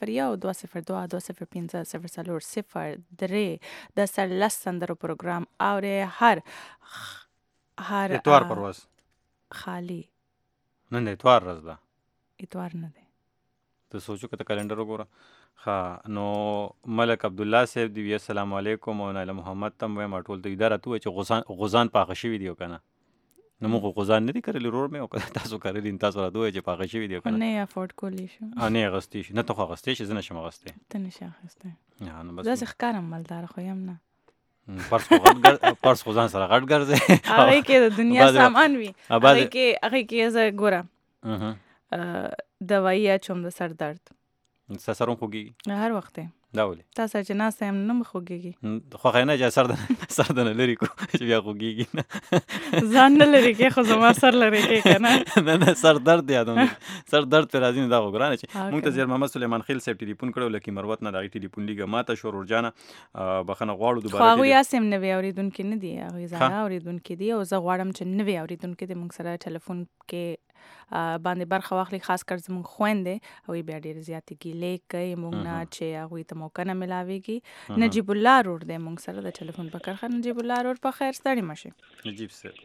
0012202050003 د سرلس سندرو پروګرام اورې هر اتوار پرواز خالی نن اتوار ورځ ده اتوار نه دی ته سوچو که ته کلندر وګوره ها نو ملک عبد الله صاحب دی السلام علیکم او ناله محمد تم ما ټول ته اداره تو چې غزان پاخه شوی دی کنه نو موږ غزان نه دی کړل رور مې او تاسو کړل تاسو را دوی چې پاخه شوی دی کنه نه افورد کولی شو نه غستی نه ته غستی چې زنه شم غستی ته نشه غستی نه نو بس زه ښکارم مالدار خو یم نه پرس غزان سره غټ ګرځي هغه کې د دنیا سامان وي هغه کې زه ګورم دوايي اچوم د سر درد سرم خوږي هر وخت دا ولې تاسو چې ناس هم نه مخوږي خو خاینه چې سر د لری کو چې بیا خوږي ځان نه لري کې خو زما سر لري کې کنه نه سر درد یادوم سر درد پر راځي دا وګرانه چې مونږ ته زیر محمد سلیمان خیل صاحب ټلیفون کړو لکه مروت نه دا ټلیفون لیګه ماته شور ورجانه بخنه غواړو دوباره خو هغه یاسم نه وی اوریدونکو نه دی هغه زړه اوریدونکو دی او زه غواړم چې نه وی اوریدونکو د مونږ سره ټلیفون کې باندې برخه واخلي خاص کر زموږ خويندې او بیا ډېر زیاتې ګیلې کوي مونږ نه چې هغه ته موقع نه ملاويږي نجیب الله رور دې مونږ سره د ټلیفون په کرخه نجیب الله رور په خیر ستړي مشه نجیب سره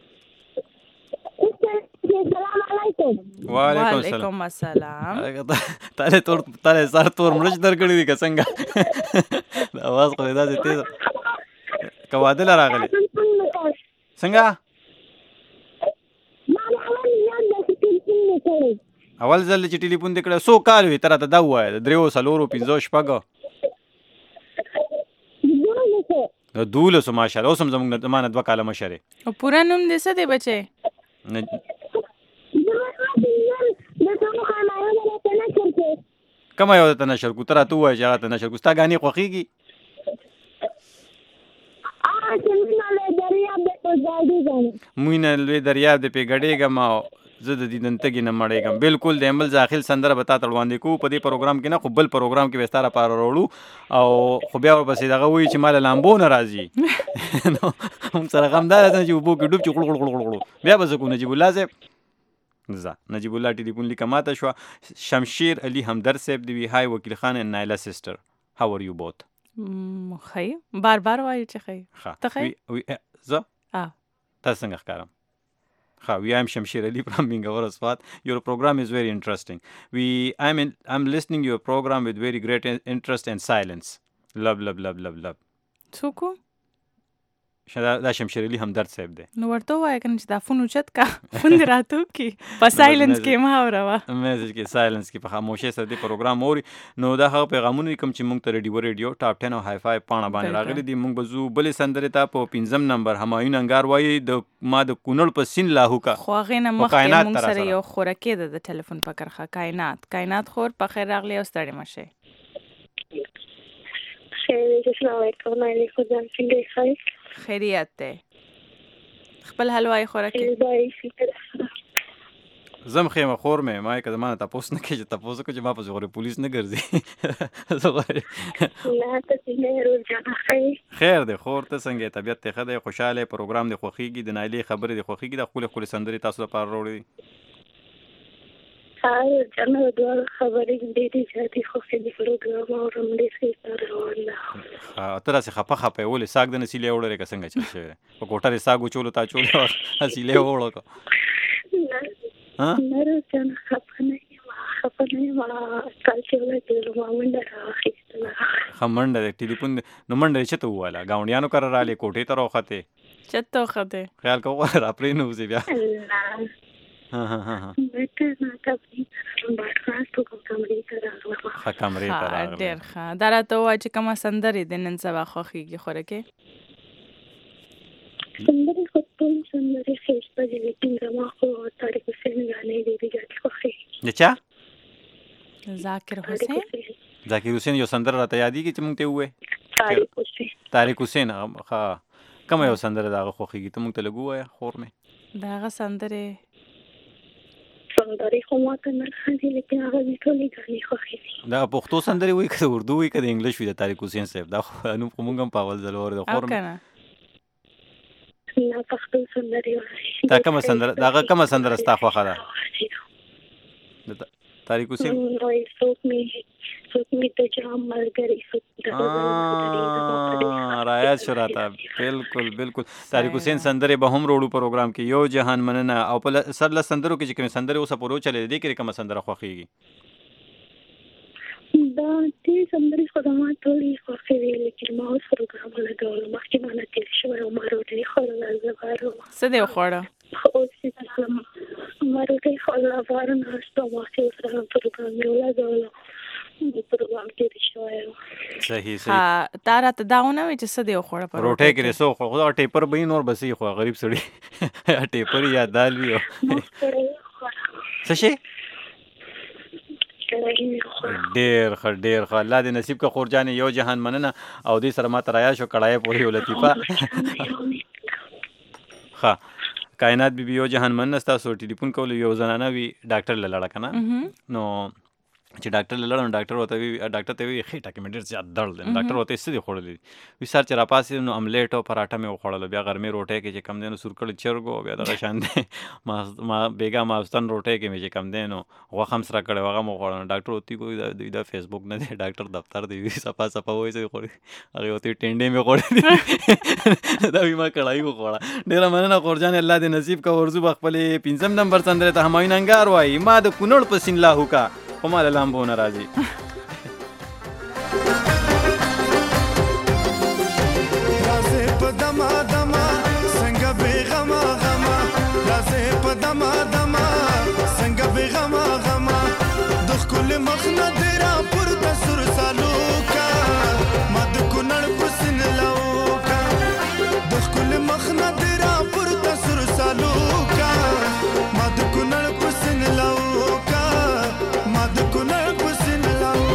السلام علیکم وعلیکم السلام تعالی سر تور مرچ درکړی دی څنګه اواز خو دا تیز کوادل راغلی څنګه اول ځل چې ټلیفون دې کړه سو کال وي تر ته دا وای دریو سلورو 15 شپږ دولسو ماشاءالله اوس هم زموږ د مانه 2 کاله مشره او پورا نوم دې څه دی بچي کما یو ته نشر کو تر ته وای چې ته نشر کو ستا غاني خوخيږي مینه لوی دریاب دې په ګډېګه ما زه د دې دنتګې نه مړېږم. بالکل د عمل داخل سندره به تا ته وړاندې کوو په دې پروګرام کې نه، خو بل پروګرام کې به ستا لپاره راوړو او خو بیا ورپسې دغه وایي چې ما له لامبو نه راځي. نو هم سره غمدار دی چې اوبو کې ډوب چې غړ غړ غړ غړ بیا به زه کوم نجیب الله صاحب نجیب الله ټلیفون لیکه ماته شوه. شمشیر علي همدرد صاحب دی وی هاي وکیل خان and نایله سسټر هاو ار یو بوت. خی بار بار وایي چې خی ته خی زه تاسو څنګه ښکارم؟ We am Shamshir Ali from Mingaur Aswat. Your program is very interesting. I'm listening to your program with very great interest and silence. Love. څوک دا شمشیر علي همدرد صاحب دی. نو ورته ووایه کنه چې دا فون اوچت کا فون دې راته وکړي په سایلنس کې مه اورهوه میسج کې سایلنس کې په خاموشۍ سره دې پروګرام اوري. نو دا هغه پیغامونه کوم چې موږ ته ریډیو ټاپ 10 او های فای پاڼه باندې راغلي دي. موږ به ځو بلې سندرې ته په 5 نمبر همایون انګار وایي ما د کونړ په سین لاهو کا. خو هغې نه مخکې موږ سره یو خورکې ده د ټلیفون په کرښه کائنات خور په خیر راغلی او ستړې مه شئ. خیریت دی. خپل حلوای خوراکي زم خیمه خور مې ما که زما نه تپوس نه کوي چې تپوس وکړو چې ما پسې غورې پولیس نه ګرځي. خیر دی خور ته څنګه طبیعت ته ښه دی خوشحاله پروګرام دی خوښېږي د نایلې خبرې دی خوښېږي د ښکلې ښکلې سندرې تاسو لپاره راوړي دي. ته داسې خپه یې ولې ساګ د نه سیلې وړلې که څنګه چل شوی دی په کوټه دې ساګ وچولو تا چولې سیلې ووړه که ښه منډه دی ټلیفون نو منډه یې چېرته وویله ګاونډیانو کره رالې کوټې ته راوختې چېرته وختې خیال کوه را پرېنوځې بیا ډېر ښه. دا راته ووایه چې کومه سندرې د نن سبا خوښېږي خوراکې؟ سندرې خو ټول سندرې ښایسته دي لیکن زما خو طارق حسین ګانې ډېرې زیاتې خوښېږي. د چا؟ ذاکر حسین یو سندره راته یادېږي چې موږ ته ووایې؟ طارق حسین ښه کومه یو سندره د هغه خوښېږي ته موږ ته لږ ووایه خور مې. د هغه سندرې خو ماته نه راځي لیکن هغه مې ټولې ګانې خوښې دي. دا پښتو سندرې وایي که د اردو وایي که د انګلیش وي د طارق حسین صاحب دا نوم خو موږ هم په اول ځل اورېدو د خور مې. نه پښتو سندرې وایي. دا کومه سندره د هغه کومه سندره ستا خوښه ده د طارق حسین؟ رایاد شو راته بالکل طارق حسین سندرې به هم وروړو پروګرام کې. یو جهان مننه او په سر له سندرو کې چې کومې سندرې اوسه پورې وچلې دې کې کومه سندره خوښېږي؟ دا دې سندرې خو زما ټولې خوښې وې لیکن ما اوس پروګرام ولګولو مخکې ما نه تېر شوی او ما روټۍ خوړله زه باره څه دې وخوړه؟ اوس ما روټۍ خوړله باره ناست او مخکې ورسره پروګرام مې ولګولو پروګرام تېر شوی و. صحیح تا راته دا ونه وایي چې څه دې وخوړه په روټۍ کې دې څه وخوړه؟ خو دا ټیپر به یې نور بس یې خو غریب سړي یا ټیپر یا دال وي څه شی؟ ډېر ښه الله دې نصیب که خور جانې یو جهان مننه او دې سره ما ته رایاد شو کړایه پورې یو لطیفه. ښه کائنات بي یو جهان مننه ستاسو ټلیفون کولو یو زنانه وي ډاکټر له لړه که نه نو چې ډاکټر له لړم ډاکټر ته وي خېټه کې مې ډېر زیات درد دی. ډاکټر ورته څه دي خوړلي وي سر چې راپاسې نو املیټ او پراټه مې وخوړله بیا غرمې روټۍ کې چې کم دی نو سورکړې چرګو بیا دغه شان دی ما بېګا ماوستن روټۍ کې مې چې کم دی نو غوښه هم سره کړې هغه مې وخوړله. ډاکټر ورته وایي دا فیسبوک نه دی ډاکټر دفتر دی وي صفا وایي څه خوړې هغې ورته ټینډې مې خوړې دي دا وي ما کړایي وخوړه. ډېره مننه خورجانې الله دې نصیب که ورځو به خپلې 5 نمبر سندرې ته همایون انګار وایي ما د کونړ په سین لاهو کا خو ما له لامبو نه راځي. رازې په دما دما څنګه بېغمه غمه رازې په دما دما څنګه بېغمه غمه د ښکلې مخ نه دې راپورته سور سالو کا ما د کونړ په سین لاهو کا د ښکلې مخ نه دې راپورته سور سالو کا ما د کونړ په سین لاهو کا ما د کونړ په سین لاهو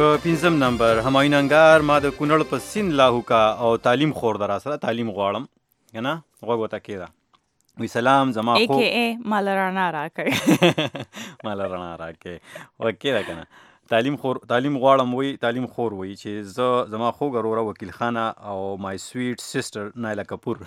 په 5 نمبر همایون انګار ما د کونړ په سین لاهوکا او تعلیم خور در سره تعلیم غواړم کنه غوږ وته کېده وی سلام زما خو AKA مال رانا راکې مال رانا راکې وکړه کنه تعلیم غواړم وی تعلیم خور وی چې زما خوږه وروره وکیل خانه او مای سویټ سیسټر نایلا کپور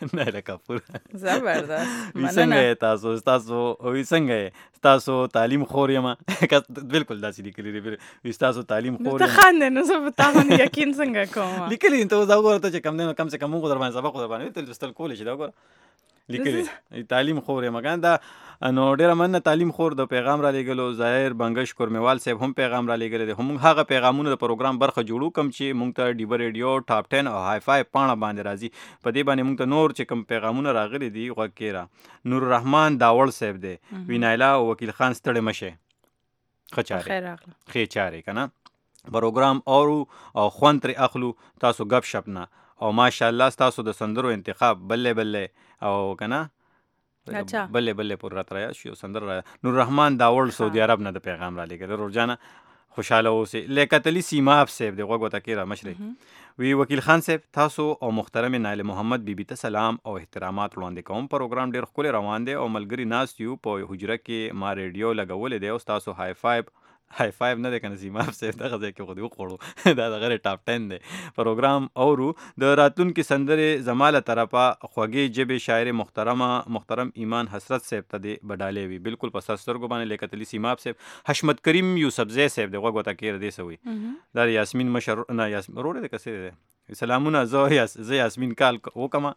زبردست څنګه تاسو وی څنګه تاسو تعلیم خور یم بالکل داسې لیکلی دی تاسو تعلیم خور ته خاندې نو زه په تاسو یقین څنګه کوم لیکلی ته دا وګوره ته چې کم څه کم غو در باندې سبق در باندې تل لوستل کولې چې دا وګوره لیکلی تعلیم خور یم مګان دا نو ډیره مننه تعلیم خور د پیغام را لېږلو ظاهر بنګش کورمیوال صاحب هم پیغام را لېږلی دی هم هغه پیغامونه د پروګرام برخه جوړو کوم چې مونږ ته ډیبه ریډیو ټاپ 10 او های فای پاڼه باندې راځي په دې باندې مونږ ته نور چې کوم پیغامونه راغلي دي غوږ کېره نور الرحمن داوړ صاحب دی وینایلا او وکیل خان ستړی مشه ښه چارې که نه پروګرام اورو او خوند ترې اخلو تاسو ګپ شپ نه او ماشاءالله ستاسو د سندرو انتخاب بلې او که نه بلې پور راته رایاد شي سندر را نور الرحمن داوړ سعودي عرب نه د پیغام را لېږلی رورجانه خوشحاله اوسئ لیاقت علي سیماب صاحب دی غوږ ورته کېږه مشرې وی وکیل خان صاحب تاسو او محترم نایل محمد بیبي ته سلام او احترامات وړاندې کوم پروګرام ډېر ښکلی روان دی او ملګري ناست یو په حجره کې ما ریډیو لګولی دی او ستاسو های فایو نه دی که نه سیماب صاحب دغه ځای کې خو دې وخوړو دا دغه ټاپ 10 دی پروګرام اورو د راتلونکي سندرې زما له طرفه خوږې ژبې شاعر محترم ایمان حسرت صاحب ته دې بډالې وي بالکل په ستاسو سترګو باندې لیاقت علي سیماب صاحب حشمت کریم یوسفزی صاحب دی غوږ ورته کېږه دې څه وي دا یاسمین مشر نه ورور دی که څه دی سلامونه زه یاسمین کال وکړم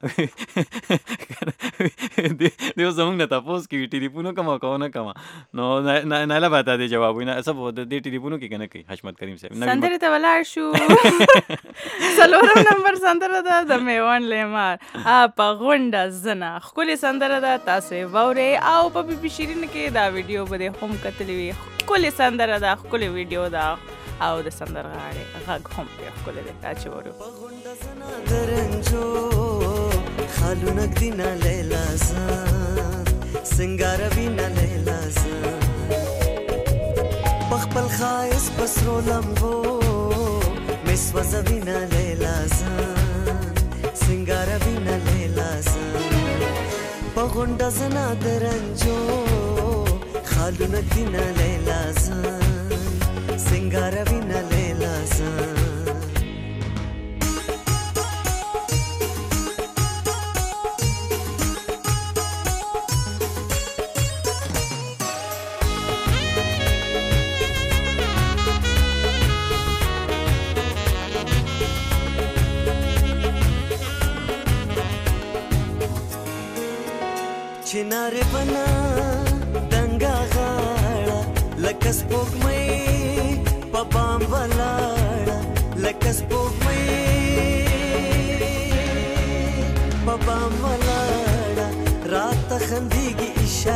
دیو زمونږ نه تپوس کوي ټلیفون وکړم او که ونه کړم نو نایله به تا دې جواب وي نه څه به د دې ټلیفونو کې که نه کوي حشمت کریم صاحب سندرې ته ولاړ شو څلورم نمبر سندره ده د میوند لیمار په غونډه زنه ښکلې سندره ده تاسو یې واورئ او په بي بي شیرین کې دا ویډیو به دې هم کتلی وي ښکلې سندره ده ښکلې ویډیو ده او د سندرغاړې غږ هم ډېر ښکلی دی دا چې ورو په غونډه زنه درنجو خالو نږدې نه لیلا زه سنګاروي نه لیلا زه په خپل ښایست په سرو لمبو مې سوځوي نه لیلا زه سنګاروي نه لیلا زه په غونډه زنه درنجو خالو نږدې نه لیلا زه سنگاروی نه لیلا زه چنار بنا دنګا غاړه لکه سپوږمۍ په بام ولاړه لکه سپوږمۍ په بام ولاړه راته خندېږي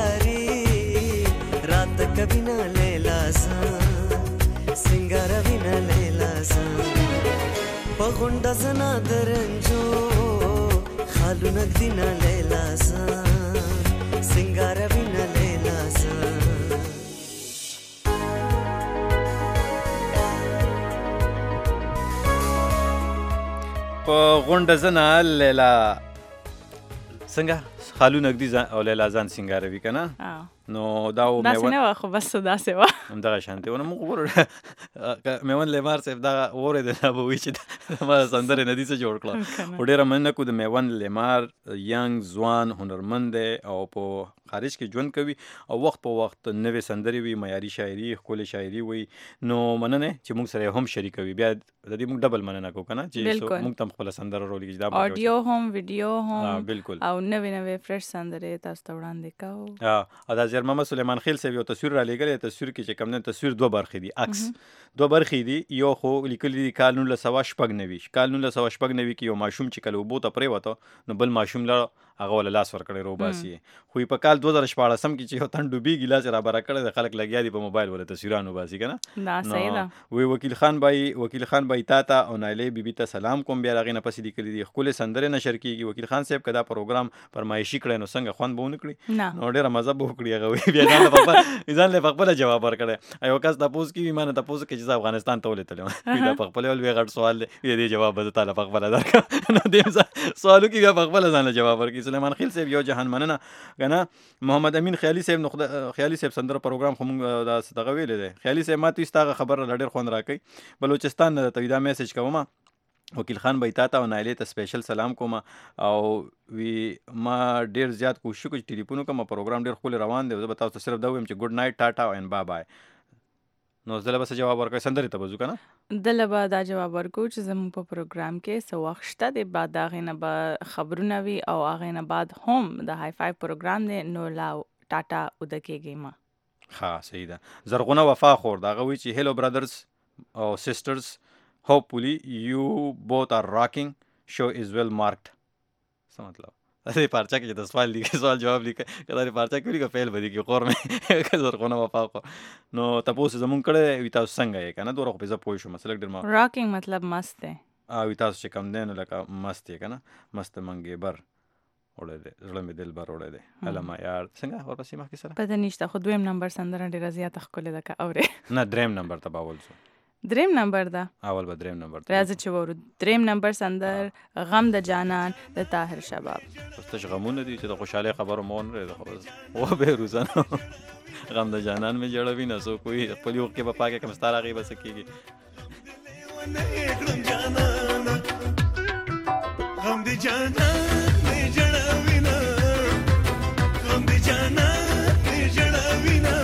اشارې راته کوي نه لیلا زه سنګاروي نه لیلا زه په غونډه زنه درنجو خالو نږدې نه لیلا زه سنګاروي نه لیلا زه په غونډه زنه لیلا څنګه خالو نږدې او لیلا ځان سینګاروي که نه نو دا داسې نه وه خو بس داسې وه همدغه شانتې ونه موږ وګورو میوند لیمار صاحب دغه واورېدل دا به وایي چې زما سندرې نه دي څه جوړ کړه خو ډېره مننه کوو د میوند لیمار ینګ ځوان هنرمند دی او په خارج کې ژوند کوي او وخت په وخت نوې سندرې وي معیاري شاعري ښکلې شاعري وي نو مننه چې موږ سره هم شریکوي بیا د دې موږ ډبل مننه کوو که نه چې موږ ته هم خپله سندره راولېږي چې دا آډیو هم ویډیو هم بالکل او نوې فرش سندرې تاسو ته وړاندې کوو او دا زیر محمد سلیمان خیل صاحب یو تصویر را لېږلی تصویر کې چې کوم دی تصویر دوه برخې دي عکس دوه برخې دي یو خو لیکلي دي کال 1996 کال 1996 کې یو ماشوم چې کله اوبو ته پرېوته نو بل ماشوم له هغه ول لاس ور کړی رو باسي خو په کال 2014 کې چې یو تن ډوبېږي لاس را بره کړی د خلک لګیا دي په موبایل ول تصویرانو باسي کنه دا صحیح ده وی وکیل خان بای تا او نایلې بیبي ته سلام کوم بیا راغې نه پسې لیکلي دي خپل سندره نشر کیږي وکیل خان صاحب کدا پروګرام فرمایشي کړي نو څنګه خوان به ونکړي نو ډېر مزه به وکړي هغه بیا ځان له خپل جواب ورکړي ایو کس تاسو کی مانه تاسو کې چې افغانستان ته ولې تلم دا خپل ول وی غټ سوال دی دې جواب به تعالی خپل درک نو دې سوالو کې بیا خپل ځان له جواب ورکړي سليمان خیل صاحب یو جهان مننه کنه محمد امین خیالي صاحب خیالي صاحب سندره پروګرام خو موږ دا دغه ویل دي خیالي صاحب ماته استغه خبر لډر خوند راکې بلوچستان ته تویدا میسج کوم وکیل خان بیتا ته او نایلې ته سپیشل سلام کوم او وی ما ډیر زیات کوشش کوم ټلیفون کوم پروګرام ډیر خپل روان دی زه به تاسو صرف دا وایم چې ګډ نایټ ټاټا ان بای بای نو زله بس جواب ورکړ سندري ته بزو کنه دلبا دا جواب ورکو چې زموږ په پروګرام کې سو وخت د بعد هغه نه به خبرونه وي او هغه نه بعد هم د های فای پروګرام نه نو لا ټاټا ودکېږي ما ها صحیح ده زرغونه وفا خور دا غوي چې هلو برادرز او سیسټرز hopefully you both are rocking show is well marked څه مطلب دا پارچا کې د سوال لیکه سوال جواب لیکه کله پارچا کې لیکه فعل بدی کې خور مې زرغونه وفا خور نو تاسو زمون کړه وی تاسو څنګه یې کنه دوه خو په پوه شو مسله ډیر ما rocking مطلب مست دی وی تاسو چې کم دین لکه مست یې کنه مست منګي بر وړه دې زړه مې دل بر وړه دې علما یار څنګه ورپسې مخکې سره پته نشته خو دویم نمبر سندره ډیر زیات خپل ده کا اوره نه دریم نمبر ته باول شو دریم نمبر ده اول به دریم نمبر راځي چې ورو دریم نمبر سندر غم د جانان د طاهر شباب پس غمونه دي چې د خوشاله خبرو مون لري خو او به روزانه غم د جانان می جوړوي نه سو کوئی خپل یو کې په پاکه کم ستاره غي بس کیږي غم د جانان می جوړوي نه غم د جانان می جوړوي نه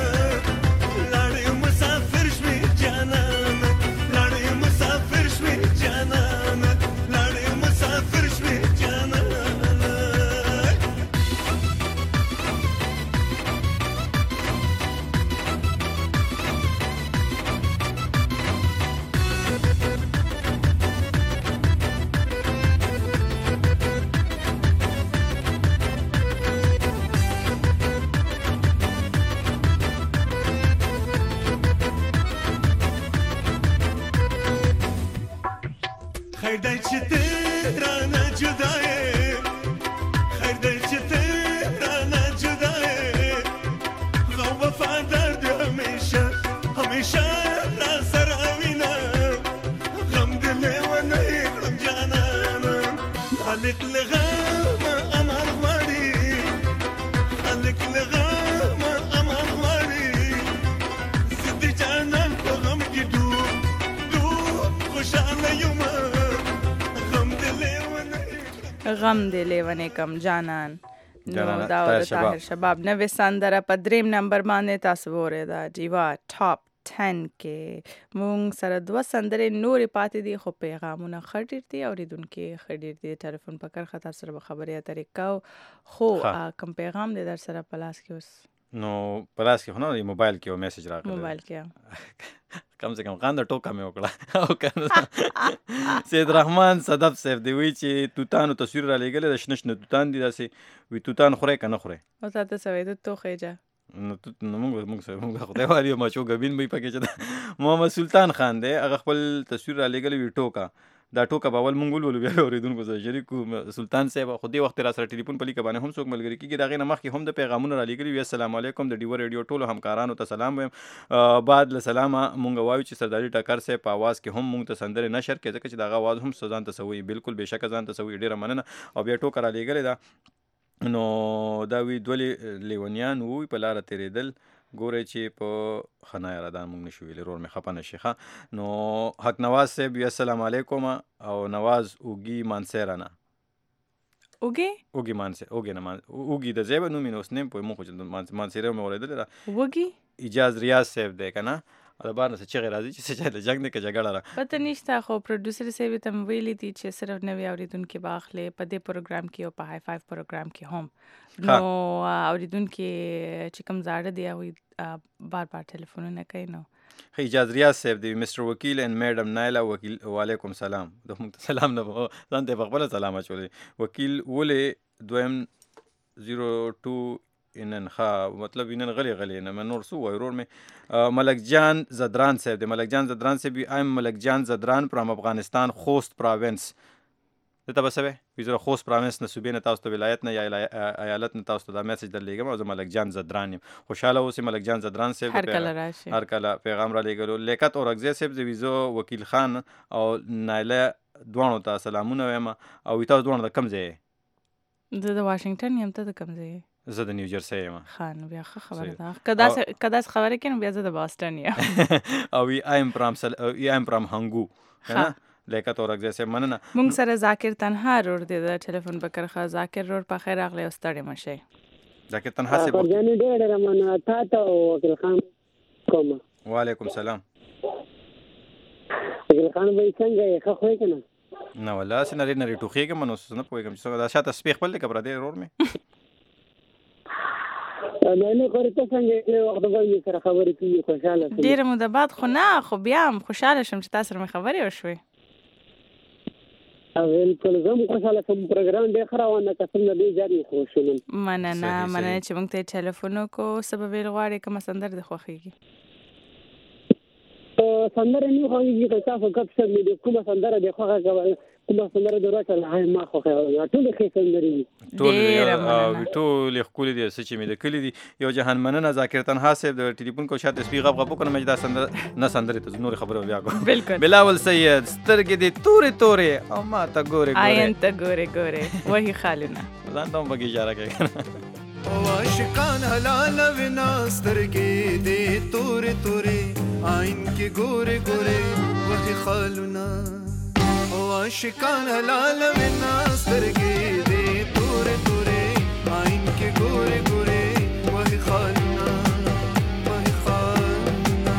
غم دې لیونې کم جانان نو دا د طاهر شباب نوې سندره په دریم نمبر باندې تاسو وره جیوا ټاپ 10 کې مونږ سره دوه سندرې نورې پاتې دي خو پیغامونه خټیر دي اوریدونکو خټیر دي ټلیفون په کار خطر سره خبرې اترې کو خو کوم پیغام دې در سره پلاس کې اوس نو پلاس کې خو موبایل کې یو میسج راغلی موبایل کې کم سے کم خان د ټوکا مې وکړه او کنه سید رحمان صدف صاحب دی وی چې توتانو تصویر را لګل د شنشنه توتان دي داسې وی توتان خوري کنه خوري او تاسو سوي ته توخېجا نو موږ خدای واری ما چو غبین به پکې چې محمد سلطان خان دی هغه خپل تصویر را لګل وی ټوکا دا ټوکا باول مونږ ولول بیا اوریدونکو سره شریکو سلطان صاحب خو دې وخت را سره ټلیفون په لیکه باندې هم څوک ملګری کیږي دا غي نه مخکې هم د پیغامونو را لګلی وی السلام علیکم د ډیو ریډیو ټولو همکارانو ته سلام وایم بعد له سلامه مونږ وایو چې سرداری ټکر صاحب په आवाज کې هم مونږ ته سندره نشر کې ځکه چې دا आवाज هم سزان ته سوي بالکل بهشکه ځان ته سوي ډیره مننه او بیا ټوکا را لګلی دا نو دا وی دولې لیونیان وی په لار تیرېدل ګوره چې په خنای را دان مونږ نشو ویل رور مې خپه نشي ښه نو حق نواز صاحب السلام علیکم او نواز اوګي مانسیرانه اوګي مانسه اوګي نه مان اوګي د زیب نو مینوس نیم په مخ چې مانسیره مې ولېدل دا اوګي اجاز ریاض صاحب دی کنه دا بار نه چې راځي چې څه جنگ نه کې جګړه را پته نشته خو پروډوسر صاحب ته ویلي دي چې صرف نوې اوریدونکو باخله په دې پروګرام کې او په های فایو پروګرام کې هم نو اوریدونکو چې کوم زاړه دی او بار ټلیفونونه کوي نو اجاز ریاض صاحب دی مستر وکیل and میډم نایلا وکیل وعلیکم سلام د موږ سلام نه ځان ته په خپل سلام اچولې وکیل ولې دویم 02 انن ها مطلب انن غلی نه نور سو وای رور مې ملک جان زدران صاحب دی ملک جان زدران صاحب ایم ملک جان زدران فرام افغانستان خوست پروینس ته بسوي وزره خوست پروینس نه صوبې نه تاسو ته ولایت نه یا ایالت نه تاسو ته دا میسج درلېږم او زه ملک جان زدران یم خوشاله اوسئ ملک جان زدران صاحب هر کله پیغام را لېږلو لیاقت اورکزی صاحب د ویزو وکیل خان او نایله دواړو ته سلامونه وایم او تاسو دواړو د کوم ځای زه د واشنگټن یم ته د کوم ځای زه د نیوجرسي یم خان بیا خبره ده کدا خبره کینو بیا زه د باستن یم او ایم فرام هنګو لیاقت اورکزی صاحب مننه مونږ سره ذاکر تنها رور دی د ټلیفون بکرخه ذاکر رور په خیر اغلی او ستړی مشه ذاکر تنها صاحب ورجاني ډېر مننه تا ته وکیل خان کوم وعلیکم سلام وکیل خان به څنګه یې ښه خوې کنه نه والله سنری نری ټوخیږم نو نه پوهیږم چې څنګه دا شاته سپیخ خپل کبره دی رور مې نه خو ته څنګه له وخت باندې سره خبرې کوي خوشاله شم ډېر مده بعد خو نه خو بیا هم خوشاله شم چې تاسو سره مې خبرې وشوي بالکل زه هم خوشاله شم پروګرام ډېر ښه روان ده قسم نه ډېر زیات خوښ شوم مننه چې موږ ته ټلیفون وکړو څه به ویل غواړې کومه سندره دې خوښېږي سندره نه خوښېږي که تاسو ګپ شپ مې د کومه سندره دې خوښه کوله کومه سندره دې راکړله هغه ما خوښوله ټولې ښې سندرې دي ټولې ښکلې دي څه چې مې د کلي دي یو جهان مننه ذاکر تنها صاحب د ټلیفون کو شاته سپي غب وکړم چې دا سندره نه سندرې ته نور خبره بیا کوم بلاول سید سترګې دې تورې او ما ته ګورې آین ته ګورې وਹੀ خالونه ځان ته بګی اشاره کوي او عاشقان حلال ونا سترګې دې تورې آین کې ګورې وਹੀ خالونه او عاشقان حلال ونا سترګې دې تورې آین کې ګورې وਹੀ خالونه وਹੀ خالونه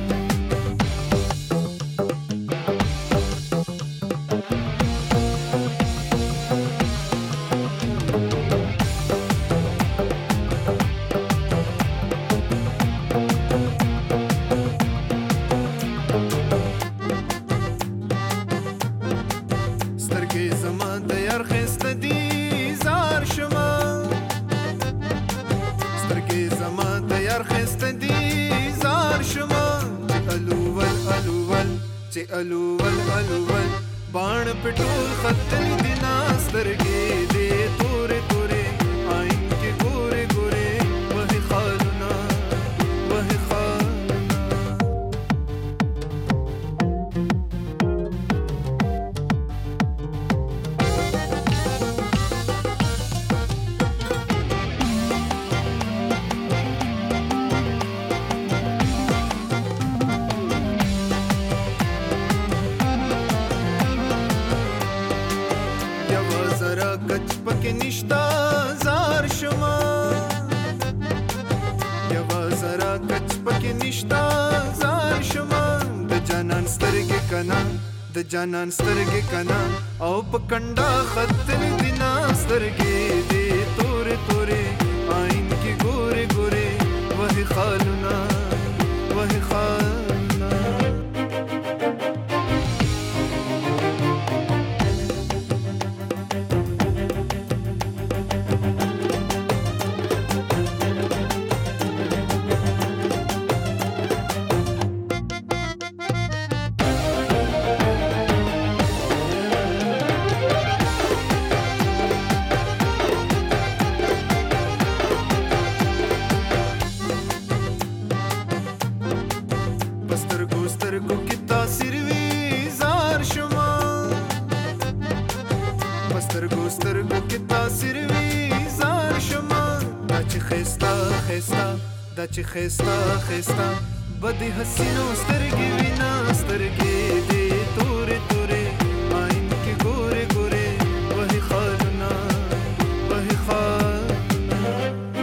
الول بان پټول خطل دینا سترګې دې تورې آئین کې ګورې وਹੀ خالونه وਹੀ نشتا زار شما یوا زرا کچ پکې نشتا زار شما د جانان سترګې کنا او پکندا خطل دینا سترګې دې تورې آئین کې ګورې وਹੀ خالونه وਹੀ خالونه چې خستا بدی حسینو سترګې وینا سترګې دې تورې آئین کې ګورې وਹੀ خالونه وਹੀ خالونه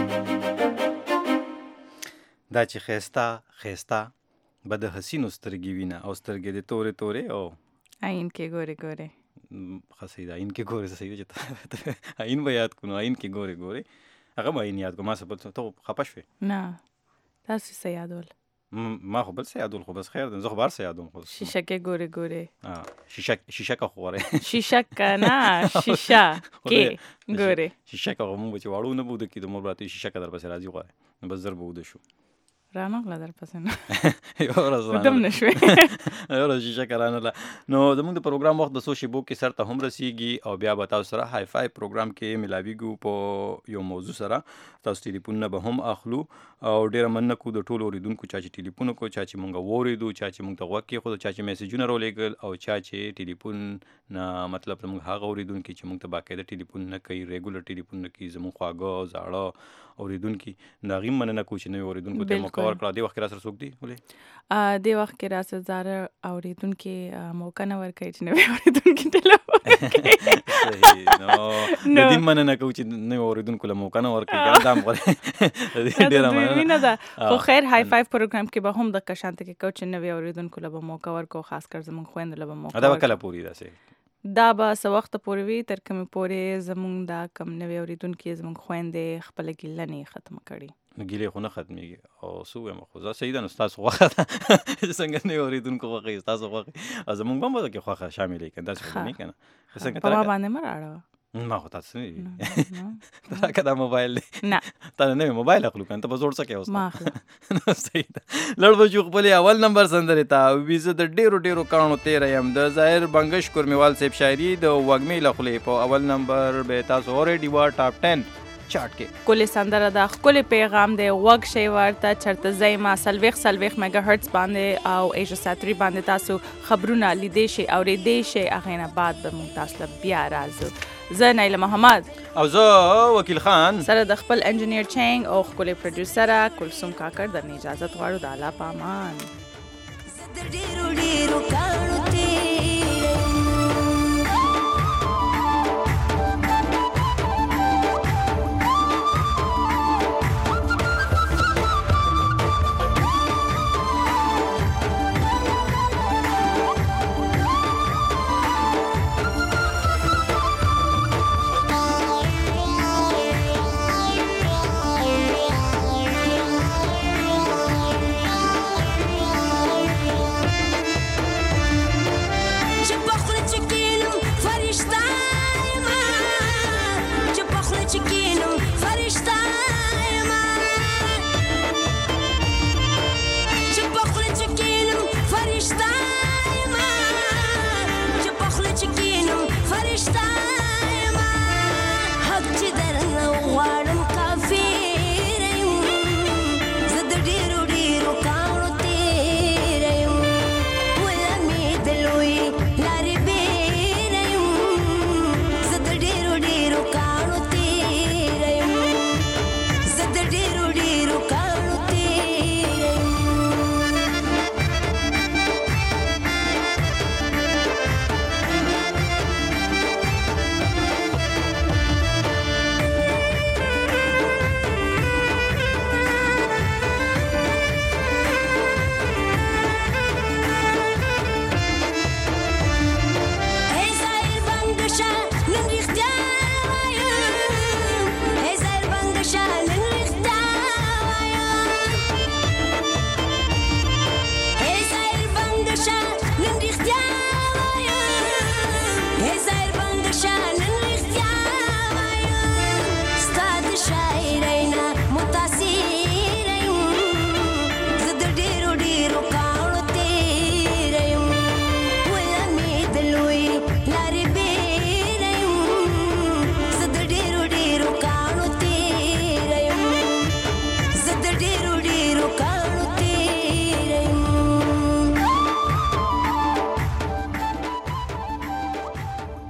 دا چې خستا بد حسینو سترګې وینا او سترګې دې تورې او آئین کې ګورې خسیدا آئین کې ګورې صحیح چې آئین به یاد کړو آئین کې ګورې هغه به آئین یاد کو ما څه ته خپه شوې نه تاسو څه یادول ما خو بل څه یادول خو بس خیر ده زه خو بار څه یادوم خو شیشه کې ګوره شیشه کا خو وره شیشه نه شیشه کې ګوره شیشه کا مونږ چې واړو نه بوده کې د مور براته شیشه کا در پسې راځي غواړي نو بس ضرب بوده شو رانغله در پسې نه یو ورځ دم نشوي یو ورځ شیشه کرانه لا نو زموږ د پروګرام وخت د سو شیبو کې سر ته هم رسیږي او بیا به تاسو سره های فای پروګرام کې ملاویږو په یو موضوع سره تاسو ټلیفون نه به هم اخلو او ډیره مننه کو د ټولو اوریدونکو چا چې ټلیفون کو چا چې مونږ وریدو چا چې مونږ ته غوږ کې خو چا چې میسجونه رولېګل او چا چې ټلیفون نه مطلب مونږ هغه اوریدونکو چې مونږ ته باقاعده ټلیفون نه کوي ریګولر ټلیفون نه کوي زموږ خواږه زاړه اوریدونکو دا غیم مننه کو چې نو اوریدونکو ته مو کور کړه دی وخت را سره څوک دی ولې دی وخت کې را سره زاړه اوریدونکو موقع نه ورکړي چې نو اوریدونکو ټلیفون نو د دې مننه کو چې نو اوریدونکو له موقع نه ورکړي ګرځام غره ډیره مننه ده خو خیر های فای پروګرام کې به هم د کشانت کې کوچ نوې اوریدونکو له موقع ورکو خاص کر زمون خويند له موقع دا کله پوری ده سي دا به سو وخت پورې وي تر کوم پورې زمون دا کم نوې اوریدونکو زمون خويند خپل ګلنې ختم کړي ګیله خو نه ختميږي او سو هم خو ځا سیدان استاد خوخه څنګه نه اوریدونکو خوخه استاد خوخه زمون هم به کې خوخه شاملې کنه دا څه نه کنه څنګه په باندې مراړه ما خو تاسو نه دا موبایل نه تا نه موبایل اخلو کنه ته بزور څه کې اوس ما نو صحیح ده لړ بجو خپل اول نمبر سندره تا ویزه د ډیرو کانو 13 یم د ظاهر بنگش کورمیوال صاحب شاعری د وګمی لخلې په اول نمبر به تاسو اورېډي وا ټاپ 10 چارت کې کله سندره دا خپل پیغام دی وګ شی ورته چرته زایما سلويخ میگا هرتز باندې او ایجا ساتری باندې تاسو خبرونه لیدې شي او ریدې شي اغه نه بعد به مونږ بیا راځو زه نایله محمد او زه وکیل خان سره د خپل انجینیر چنګ او خپل پروډوسر کلثوم کاکړ د اجازه غواړو د الله پامان ډیرو کانو Shine.